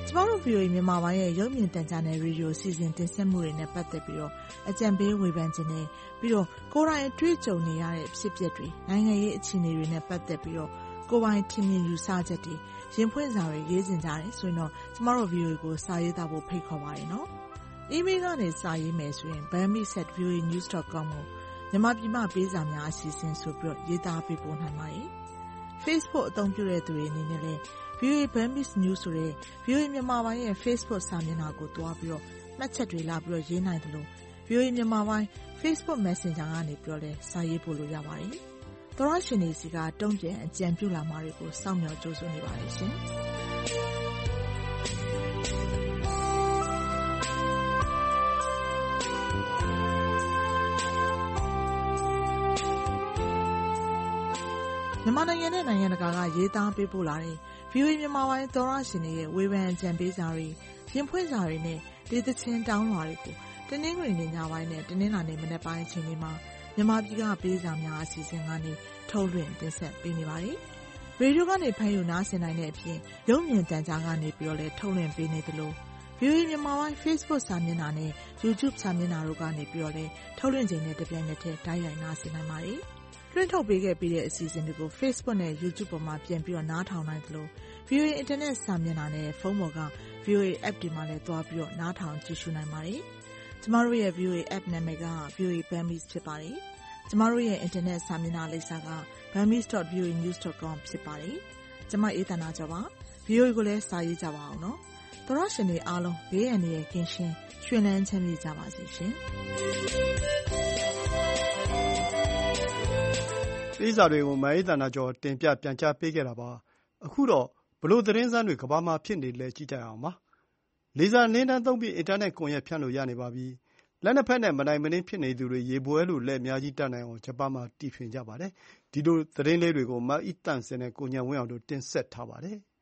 ကျမတို့ ဗွီအိုအေ မြန်မာပိုင်းရဲ့ရုပ်မြင်သံကြားနယ်ရေဒီယိုစီစဉ်တင်ဆက်မှုတွေနဲ့ပတ်သက်ပြီးတော့အကြံပေးဝေဖန်ခြင်းနဲ့ပြီးတော့ကိုယ်တိုင်အတွေ့အကြုံနေရတဲ့ဖြစ်ပျက်တွေနိုင်ငံရေးအခြေအနေတွေနဲ့ပတ်သက်ပြီးတော့ကိုယ်ပိုင်ထင်မြင်ယူဆချက်တွေရင်ဖွင့်စာတွေရေးတင်ကြတယ်ဆိုရင်တော့ကျမတို့ ဗွီအိုအေ ကိုစာရေးသားဖို့ဖိတ်ခေါ်ပါတယ်နော်။ email ကနေစာရေးမယ်ဆိုရင် burmese at v o a news dot com ကိုမြန်မာပြည်မှပေးစာများအစီအစဉ်ဆိုပြီးတော့ရေးသားပေးပို့နိုင်ပါတယ်။ Facebook အသုံးပြုတဲ့သူတွေအနေနဲ့လည်း ဗွီအိုအေ Burmese News ဆိုတဲ့ ဗွီအိုအေ မြန်မာပိုင်းရဲ့ Facebook စာမျက်နှာကိုတွားပြီးတော့မှတ်ချက်တွေလာပြီးတော့ရေးနိုင်တယ်လို့ ဗွီအိုအေ မြန်မာပိုင်း Facebook Messenger ကနေပြီးတော့လည်းစာရေးပို့လို့ရပါတယ်။သောရရှင်တွေစီကတုံ့ပြန်အကြံပြုလာမှာတွေကိုစောင့်မျှော်ကြိုးစွနေပါတယ်ရှင်။မြန်မာနိုင်ငံနဲ့နိုင်ငံတကာကရေးသားပေးပို့လာတဲ့ ဗွီအိုအေ မြန်မာပိုင်းသောရရှင်တွေရဲ့ဝေဖန်အကြံပေးစာတွေရင်ဖွင့်စာတွေနဲ့ဒေသချင်းတောင်းလွှာတွေကိုတနင်္ဂနွေနေ့ညပိုင်းနဲ့တနင်္လာနေ့မနက်ပိုင်းအချိန်တွေမှာမြန်မာပြည်ကပေးစာများအစီအစဉ်ကနေထုတ်လွှင့်တင်ဆက်ပေးနေပါတယ်။ရေဒီယိုကနေဖမ်းယူနားဆင်နိုင်တဲ့အပြင်ရုပ်မြင်သံကြားကနေပြီးတော့လည်းထုတ်လွှင့်ပေးနေသလို ဗွီအိုအေ မြန်မာပိုင်း Facebook စာမျက်နှာနဲ့ YouTube စာမျက်နှာတို့ကနေပြီးတော့လည်းထုတ်လွှင့်ချိန်နဲ့တပြိုင်နက်တည်းတိုက်ရိုက်နားဆင်နိုင်ပါတယ်။လွှင့်ထုတ်ပေးခဲ့ပြီးတဲ့အစီအစဉ်တွေကို Facebook နဲ့ YouTube ပေါ်မှာပြန်ပြီးတော့နားထောင်နိုင်သလို ဗွီအိုအေ Internet စာမျက်နှာနဲ့ဖုန်းပေါ်က ဗွီအိုအေ App တွေမှာလည်းသွားပြီးတော့နားထောင်ကြည့်ရှုနိုင်ပါတယ်။ကျမတို့ရဲ့ ဗွီအိုအေ App နာမည်က ဗွီအိုအေ Burmese ဖြစ်ပါတယ်။ကျမတို့ရဲ့ Internet စာမျက်နှာလိပ်စာက burmese dot v o a news dot com ဖြစ်ပါတယ်။ကျမအေးသန္တာကျော်ပါ။ ဗွီအိုအေ ကိုလည်းစာရေးကြပါအောင်နော်။သောရရှင်တွေအားလုံးဘေးအန္တရာယ်ကင်းရှင်းရွှင်လန်းချမ်းမြေ့ကြပါစေရှင်။ပေးစာတွေကိုမအေးသန္တာကျော်တင်ပြပြန်ကြားပေးခဲ့တာပါ။အခုတော့ဘလို့သတင်းစမ်းတွေကဘာမှဖြစ်နေလဲကြည့်ကြအောင်ပါ။လေဆာလင်းတန်းသုံးပြီးအင်တာနက်ကွန်ရက်ဖြန့်လို့ရနေပါပြီ။လက်နှစ်ဖက်နဲ့မနိုင်မနှင်းဖြစ်နေသူတွေရေပွဲလိုလက်အများကြီးတက်နိုင်အောင်ဂျပန်မှာတီထွင်ကြပါတယ်။ဒီလိုသတင်းလေးတွေကိုမအိတန့်စင်နဲ့ကိုဉာဏ်ဝင်းအောင်တို့တင်ဆက်ထားပါတယ်။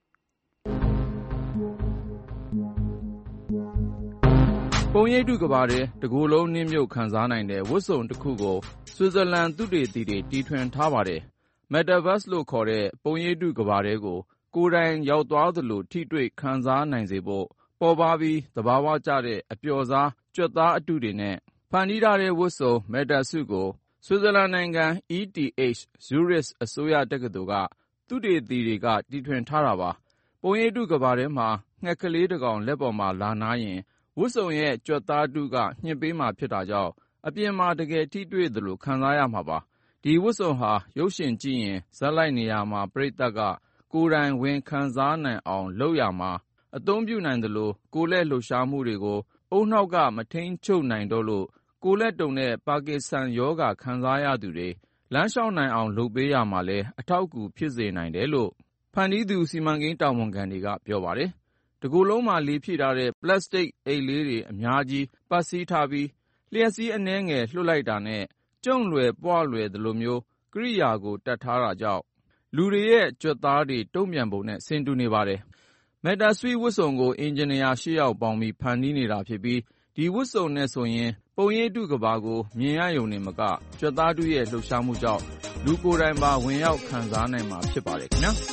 ပုံရိပ်တုကဘာတဲ့တကူလုံးနှင်းမြုပ်ခံစားနိုင်တဲ့ဝတ်စုံတစ်ခုကိုဆွစ်ဇာလန်သုတေသီတွေတီထွင်ထားပါတယ်။ Metaverse လို့ခေါ်တဲ့ပုံရိပ်တုကဘာတဲ့ကိုကိုယ်တိုင်ရောက်သွားသလိုထိတွေ့ခံစားနိုင်စေဖို့ပေါ်ပါပြီးသဘာဝကျတဲ့အပျော်စားကြွက်သားအတုတွေနဲ့ဖန်တီးထားတဲ့ဝတ်စုံ Metasuit ကိုဆွစ်ဇာလန်နိုင်ငံ E T H Zurich အစိုးရတက္ကသိုလ်ကသုတေသီတွေကတီထွင်ထားတာပါ။ပုံရိပ်တုကဘာတဲ့မှာငှက်ကလေးတစ်ကောင်လက်ပေါ်မှာလာနားရင်ဝတ်စုံရဲ့ကြွက်သားတုကညှစ်ပေးမှာဖြစ်တာကြောင့်အပြင်မှာတကယ်ထိတွေ့သလိုခံစားရမှာပါ။ဒီဝတ်စုံဟာရုပ်ရှင်ကြည့်ရင်ဇာတ်လိုက်နေရာမှာပရိသတ်ကကိုယ်တိုင်ဝင်ခံစားနိုင်အောင်လုပ်ရမှာအသုံးပြုနိုင်သလိုကိုယ်လက်လှုပ်ရှားမှုတွေကိုဦးနှောက်ကမထိန်းချုပ်နိုင်တော့လို့ကိုယ်လက်တုန်တဲ့ပါကစ္စတန်ရောဂါခံစားရသူတွေလမ်းလျှောက်နိုင်အောင်လုပ်ပေးရမှာလဲအထောက်အကူဖြစ်စေနိုင်တယ်လို့ဖန်တီးသူစီမံကိန်းတာဝန်ခံတွေကပြောပါတယ်။တကူလုံးမှာလေဖြည့်ထားတဲ့ပလတ်စတစ်အိတ်လေးတွေအများကြီးပတ်စည်းထားပြီးလျှက်စီးအနှဲငယ်လွှတ်လိုက်တာနဲ့ကျုံလွယ်ပွားလွယ်သလိုမျိုးကိရိယာကိုတတ်ထားတာကြောင့်လူတွေရဲ့ကြွက်သားတွေတုံ့ပြန်ပုံနဲ့ဆင်တူနေပါတယ်။ Metasuit ဝတ်စုံကိုအင်ဂျင်နီယာရှစ်ယောက်ပေါင်းပြီးဖန်တီးနေတာဖြစ်ပြီးဒီဝတ်စုံနဲ့ဆိုရင်ပုံရိပ်တုကဘာကိုမြင်ရယုံနေမကကြွက်သားတုရဲ့လှုပ်ရှားမှုကြောင့်လူကိုယ်တိုင်ပါဝင်ရောက်ခံစားနိုင်မှာဖြစ်ပါတယ်ခင်ဗျာ။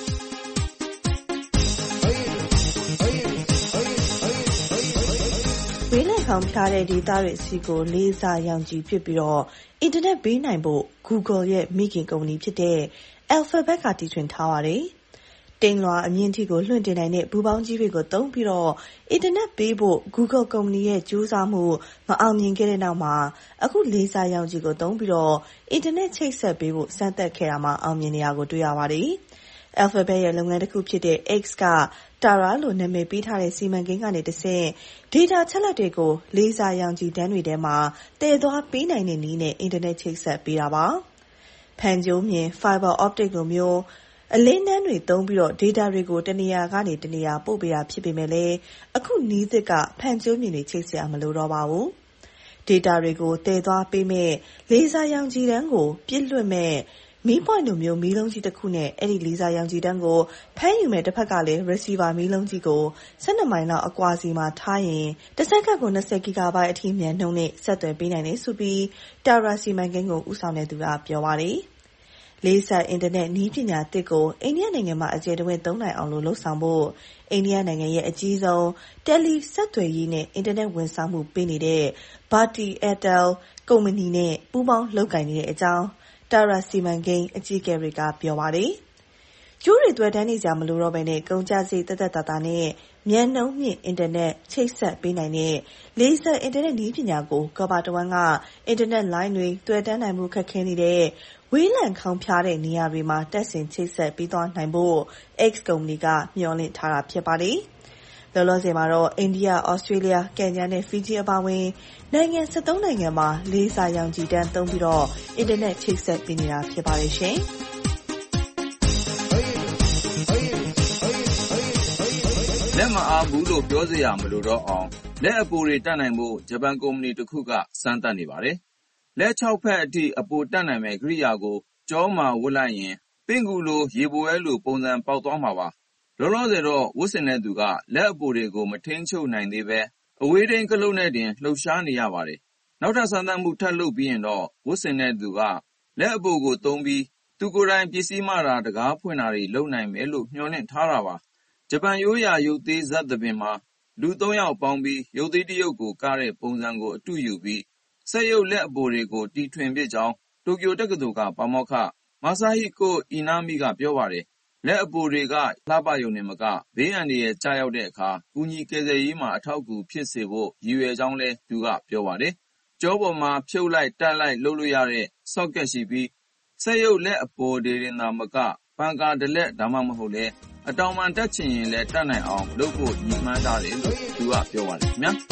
ဝေးလံခေါင်ဖျားတဲ့ဒေသတွေစီကိုလေးစားရောင်ခြည်ဖြစ်ပြီးတော့အင်တာနက်ပေးနိုင်ဖို့ Google ရဲ့မိခင်ကုမ္ပဏီဖြစ်တဲ့ Alphabet ကတီထွင်ထားပါတယ်။တိမ်လွှာအမြင့်ထိကိုလွှင့်တင်နိုင်တဲ့ဘူပေါင်းကြီးတွေကိုသုံးပြီးတော့အင်တာနက်ပေးဖို့ Google ကုမ္ပဏီရဲ့ကြိုးစားမှုမအောင်မြင်ခဲ့တဲ့နောက်မှာအခုလေးစားရောင်ခြည်ကိုသုံးပြီးတော့အင်တာနက်ချိတ်ဆက်ပေးဖို့စမ်းသပ်ခဲ့တာမှာအောင်မြင်နေတာကိုတွေ့ရပါတယ်။ Alphabet ရဲ့လုပ်ငန်းတစ်ခုဖြစ်တဲ့ X က Tara လို့နာမည်ပေးထားတဲ့စီမံကိန်းကနေတစ်ဆင့် data ချက်လက်တွေကိုလေးစားရောင်ခြည်တန်းတွေထဲမှာတည်သွားပေးနိုင်တဲ့နည်းနဲ့အင်တာနက်ချိတ်ဆက်ပေးတာပါ။ဖန်ကြိုးမြင် Fiber Optic လိုမျိုးအလင်းတန်းတွေသုံးပြီးတော့ data တွေကိုတနေရာကနေတနေရာပို့ပေးတာဖြစ်ပေမဲ့လည်းအခုနည်းသစ်ကဖန်ကြိုးမြင်တွေချိတ်ဆက်မလို့တော့ပါဘူး။ data တွေကိုတည်သွားပေးမဲ့လေးစားရောင်ခြည်တန်းကိုပြစ်လွတ်မဲ့မီးပွိုင်လိုမျိုးမီးလုံးကြီးတစ်ခုနဲ့အဲ့ဒီလေးစားရောင်ခြည်တန်းကိုဖမ်းယူမဲ့တစ်ဖက်ကလည်း receiver မီးလုံးကြီးကို၁၂မိုင်လောက်အကွာစီမှာထားရင်တစ်စက္ကန့်ကို၂၀ဂီဂါဘိုက်အထိမြန်နှုန်းနဲ့ဆက်သွယ်ပေးနိုင်တယ်ဆိုပြီး Tara စီမံကိန်းကိုဦးဆောင်တဲ့သူကပြောပါတယ်။လေးဆက်အင်တာနက်နည်းပညာသစ်ကိုအိန္ဒိယနိုင်ငံမှာအကျယ်တဝင့်သုံးနိုင်အောင်လို့လှုံ့ဆော်ဖို့အိန္ဒိယနိုင်ငံရဲ့အကြီးဆုံးတယ်လီဆက်သွယ်ရေးနဲ့အင်တာနက်ဝန်ဆောင်မှုပေးနေတဲ့ Bharti Airtel ကုမ္ပဏီနဲ့ပူးပေါင်းလုပ်ကိုင်နေတဲ့အကြောင်းတာရာစီမံကိန်းအကြီးအကဲတွေကပြောပါတယ်။ကျိုးတွေတွေ့တန်းနေကြမလို့တော့ပဲနဲ့ကုန်ကြစည်တက်တက်တာတာနဲ့မြန်နှုန်းမြင့်အင်တာနက်ချိတ်ဆက်ပေးနိုင်တဲ့လေးဆက်အင်တာနက်နည်းပညာကိုကမ္ဘာတစ်ဝန်းကအင်တာနက်လိုင်းတွေတွေ့တန်းနိုင်မှုခက်ခဲနေတဲ့ဝေးလံခေါင်ဖျားတဲ့နေရာတွေမှာတက်ဆင်ချိတ်ဆက်ပြီးသွားနိုင်ဖို့ X ကုမ္ပဏီကမျှော်လင့်ထားတာဖြစ်ပါတယ်။လောလောဆယ်မှာတော့အိန္ဒိယ၊ဩစတြေးလျ၊ကင်ညာနဲ့ဖီဂျီအပါအဝင်နိုင်ငံ၁၃နိုင်ငံမှာလေးစာရောင်ခြည်တန်းသုံးပြီးတော့အင်တာနက်ချိတ်ဆက်ပေးနေတာဖြစ်ပါတယ်ရှင်။လက်မအားဘူးလို့ပြောစရာမလိုတော့အောင်လက်အပိုတွေတတ်နိုင်ဖို့ဂျပန်ကုမ္ပဏီတစ်ခုကစမ်းသပ်နေပါတယ်။လက်၆ဖက်အထိအပိုတတ်နိုင်မဲ့ကိရိယာကိုကြောမှာဝတ်လိုက်ရင်ပင့်ကူလိုရေပိုအဲလိုပုံစံပေါက်သွားမှာပါ။လောလောဆယ်တော့ဝတ်ဆင်တဲ့သူကလက်အပိုတွေကိုမထိန်းချုပ်နိုင်သေးပဲအဝေးထိန်းကလုပ်နဲ့တင်လှုပ်ရှားနေရပါတယ်။နောက်ထပ်စမ်းသပ်မှုထပ်လုပ်ပြီးရင်တော့ဝတ်ဆင်တဲ့သူကလက်အပိုကိုသုံးပြီးသူကိုယ်တိုင်ပစ္စည်းမှာတာတကားဖွင့်တာတွေလုပ်နိုင်မယ်လို့မျှော်လင့်ထားတာပါ။ဂျပန်ရိုးရာရုပ်သေးဇာတ်သဘင်မှာလူသုံးယောက်ပေါင်းပြီးရုပ်သေးတစ်ရုပ်ကိုကတဲ့ပုံစံကိုအတုယူပြီးစက်ရုပ်လက်အပိုတွေကိုတီထွင်ပစ်ကြောင်းတိုကျိုတက္ကသိုလ်ကပါမောက္ခမာဆာဟီကိုအီနာမီကပြောပါတယ်။လက်အပိုတွေကလှပရုံနဲ့မကဘေးအန္တရာယ်ကျရောက်တဲ့အခါကူညီကယ်ဆယ်ရေးမှာအထောက်အကူဖြစ်စေဖို့ရည်ရွယ်ကြောင်းလည်းသူကပြောပါတယ်။ကျောပေါ်မှာဖြုတ်လိုက်တက်လိုက်လုပ်လို့ရတဲ့ socket ရှိပြီးစက်ရုပ်လက်အပိုတွေတင်သာမကပန်ကာဒလက်ဒါမှမဟုတ်လဲအတောင်ပံတက်ချင်ရင်လည်းတက်နိုင်အောင်လုပ်ဖို့ရည်မှန်းထားတယ်လို့သူကပြောပါတယ်ခင်ဗျာ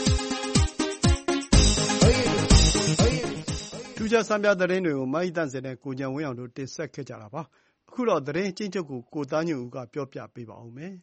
ထူးခြားစမ်းပြသတင်းတွေကိုမအိသန့်စင်နဲ့ကိုဉာဏ်ဝင်းအောင်တို့တင်ဆက်ခဲ့ကြတာပါအခုတော့သတင်းချင်းချုပ်ကိုကိုသားညွန့်ဦးကပြောပြပေးပါဦးမယ်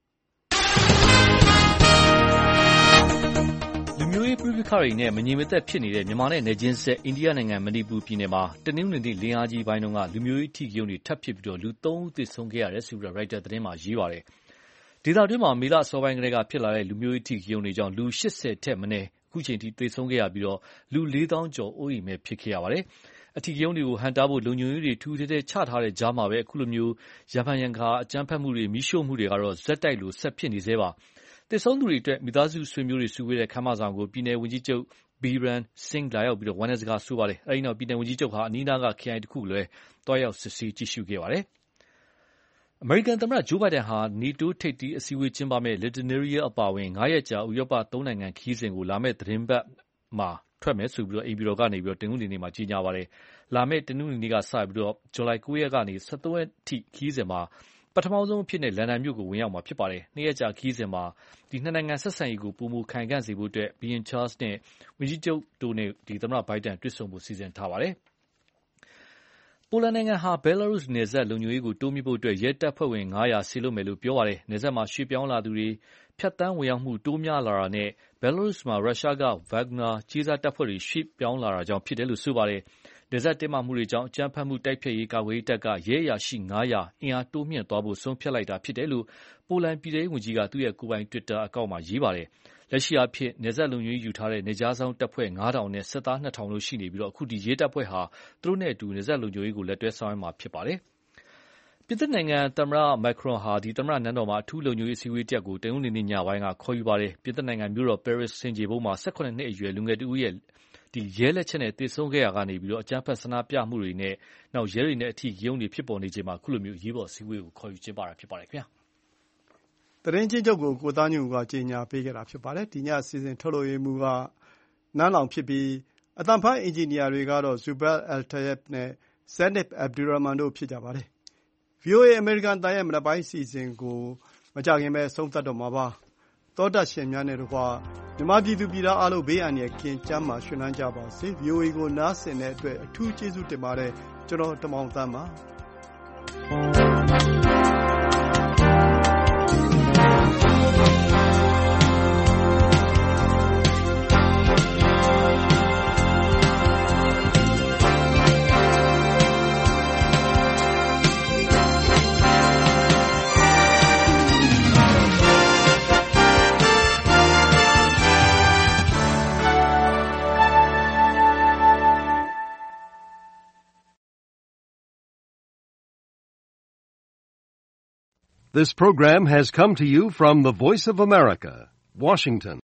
လူမျိုးရေးပြပြခတွေနဲ့မငြိမ်မသက်ဖြစ်နေတဲ့မြန်မာနဲ့နယ်ချင်းဆက်အိန္ဒိယနိုင်ငံမဏိပူပြည်နယ်မှာတနင်္ဂနွေနေ့လင်းအားကြီးပိုင်းတုန်းကလူမျိုးရေးထိကရုံတွေထပ်ဖြစ်ပြီးတော့လူသုံးဦးသေဆုံးခဲ့ရတယ်ဆိုပြီးတော့ရိုက်တာသတင်းမှာရေးပါတယ်။ဒေသတွင်းမှာမေလအစောပိုင်းကတည်းကဖြစ်လာတဲ့လူမျိုးရေးထိကရုံတွေကြောင့်လူ၈၀ထက်မနည်းအခုချိန်ထိသေဆုံးခဲ့ရပြီးတော့လူလေးသောင်းကျော်အိုးအိမ်မဲ့ဖြစ်ခဲ့ရပါတယ်။အထီးကရုံတွေကိုဟန်တာဖို့လုံခြုံရေးတွေထူးထူးထဲချထားတဲ့ကြားမှာပဲအခုလိုမျိုးရံဖန်ရံခါအကြမ်းဖက်မှုတွေမိရှို့မှုတွေကတော့ဇက်တိုက်လို့ဆက်ဖြစ်နေသေးပါ။သေဆုံးသူတွေအတွက်မိသားစုဆွေမျိုးတွေစုဝေးတဲ့ခမ်းမဆောင်ကိုပြည်နယ်ဝန်ကြီးချုပ်ဘီရန်စင်းလာရောက်ပြီးတော့ဝမ်းနည်းစကားဆိုပါတယ်။အဲဒီနောက်ပြည်နယ်ဝန်ကြီးချုပ်ဟာအနီးနားကခရိုင်တစ်ခုလည်းတွားရောက်စစ်ဆေးကြည့်ရှုခဲ့ပါတယ်။အမေရိကန်သမ္မတဂျိုးဘိုင်ဒန်ဟာနေတိုးထိပ်သီးအစည်းအဝေးကျင်းပမယ့်လစ်တနေရီးယားအပါအဝင်ငါးရက်ကြာဥရောပသုံးနိုင်ငံခရီးစဉ်ကိုလာမယ့်သတင်းပတ်မှာထွက်မယ်ဆိုပြီးတော့အိမ်ပြည်တော်ကနေပြီးတော့တင်ဦးနေနေမှာကြီးညာပါတယ်။လာမယ့်တင်ဦးနေနေကစပြီးတော့ဇူလိုင်၉ရက်ကနေ၁၃ရက်ထိခရီးစဉ်မှာပထမဆုံးအဖြစ်နဲ့လန်ဒန်မြို့ကိုဝင်ရောက်မှာဖြစ်ပါတယ်။နှစ်ရက်ကြာခရီးစဉ်မှာဒီနှစ်နိုင်ငံဆက်ဆံရေးကိုပုံမူခိုင်ခန့်စေဖို့အတွက်ဘီယန်ချားစ်နဲ့ဝန်ကြီးချုပ်တို့နဲ့ဒီသမ္မတဘိုင်ဒန်တွေ့ဆုံဖို့စီစဉ်ထားပါတယ်။ပိုလန်နိုင်ငံဟာဘဲလာရုစ်နယ်စပ်လုံခြုံရေးကိုတိုးမြှင့်ဖို့အတွက်ရဲတပ်ဖွဲ့ဝင်ငါးရာစေလွှတ်မယ်လို့ပြောပါတယ်။နယ်စပ်မှာရွှေ့ပြောင်းလာသူတွေဖြတ်တန်းဝင်ရောက်မှုတိုးများလာတာနဲ့ဘဲလာရုစ်မှာရုရှားကဝဂ်နာကြေးစားတပ်ဖွဲ့တွေရွှေ့ပြောင်းလာတာကြောင့်ဖြစ်တယ်လို့ဆိုပါတယ်။နယ်စပ်တင်းမာမှုတွေကြောင့်အကြမ်းဖက်မှုတိုက်ဖျက်ရေးကာကွယ်ရေးတပ်ကရဲအရာရှိငါးရာအင်အားတိုးမြှင့်သွားဖို့ဆုံးဖြတ်လိုက်တာဖြစ်တယ်လို့ပိုလန်ပြည်ထောင်စုဝန်ကြီးကသူ့ရဲ့ကိုယ်ပိုင်တွစ်တာအကောင့်မှာရေးပါတယ်။လက်ရှိအားဖြင့်နယ်စပ်လုံခြုံရေးယူထားတဲ့နယ်ခြားစောင့်တပ်ဖွဲ့ငါးထောင်နဲ့စစ်သားနှစ်ထောင်လို့ရှိနေပြီးတော့အခုဒီရဲတပ်ဖွဲ့ဟာသူတို့နဲ့အတူနယ်စပ်လုံခြုံရေးကိုလက်တွဲဆောင်ရွက်မှာဖြစ်ပါတယ်။ပြင်သစ်နိုင်ငံသမ္မတမက်ခရွန်ဟာဒီသမ္မတနန်းတော်မှာအထူးလုံခြုံရေးအစည်းအဝေးတစ်ရပ်ကိုတနင်္ဂနွေနေ့ညပိုင်းကခေါ်ယူပါတယ်။ပြင်သစ်နိုင်ငံမြို့တော်ပဲရစ်ဆင်ခြေဖုံးမှာ၁၇နှစ်အရွယ်လူငယ်တဦးရဲ့ဒီရဲလက်ချက်နဲ့သေဆုံးခဲ့ရကနေပြီးတော့အကြမ်းဖက်ဆန္ဒပြမှုတွေနဲ့နောက်ရဲတွေနဲ့အထီးရုံးတွေဖြစ်ပေါ်နေချိန်မှာခုလိုမျိုးရေးပေါ်စည်းဝေးကိုခေါ်ယူကျင်းပတာဖြစ်ပါတယ်ခင်ဗျာသတင်းချင်းချုပ်ကိုကိုသားညူကကြေညာပေးခဲ့တာဖြစ်ပါတယ်ဒီညအစီအစဉ်ထုတ်လွှင့်ရေးမှူးကနန်းလောင်ဖြစ်ပြီးအတန်ဖိုင်းအင်ဂျင်နီယာတွေကတော့ဇူဘတ်အယ်တယက်နဲ့ဇန်နစ်အဗ်ဒူရမန်တို့ဖြစ်ကြပါတယ် ဗီအိုအေ အမေရိကန်တန်ရဲ့မနက်ပိုင်းအစီအစဉ်ကိုမကြခင်ပဲဆုံးသက်တော့မှာပါသောတရှင်များနဲ့တကွာမြန်မာပြည်သူပြည်သားအားလုံးဘေးအန္တရာယ်ကင်းကျန်းမာရွှင်လန်းကြပါစေ ဗီအိုအေ ကိုနားဆင်တဲ့အတွက်အထူးကျေးဇူးတင်ပါတယ်ကျွန်တော်တမောင်သန်းပါ This program has come to you from the Voice of America, Washington.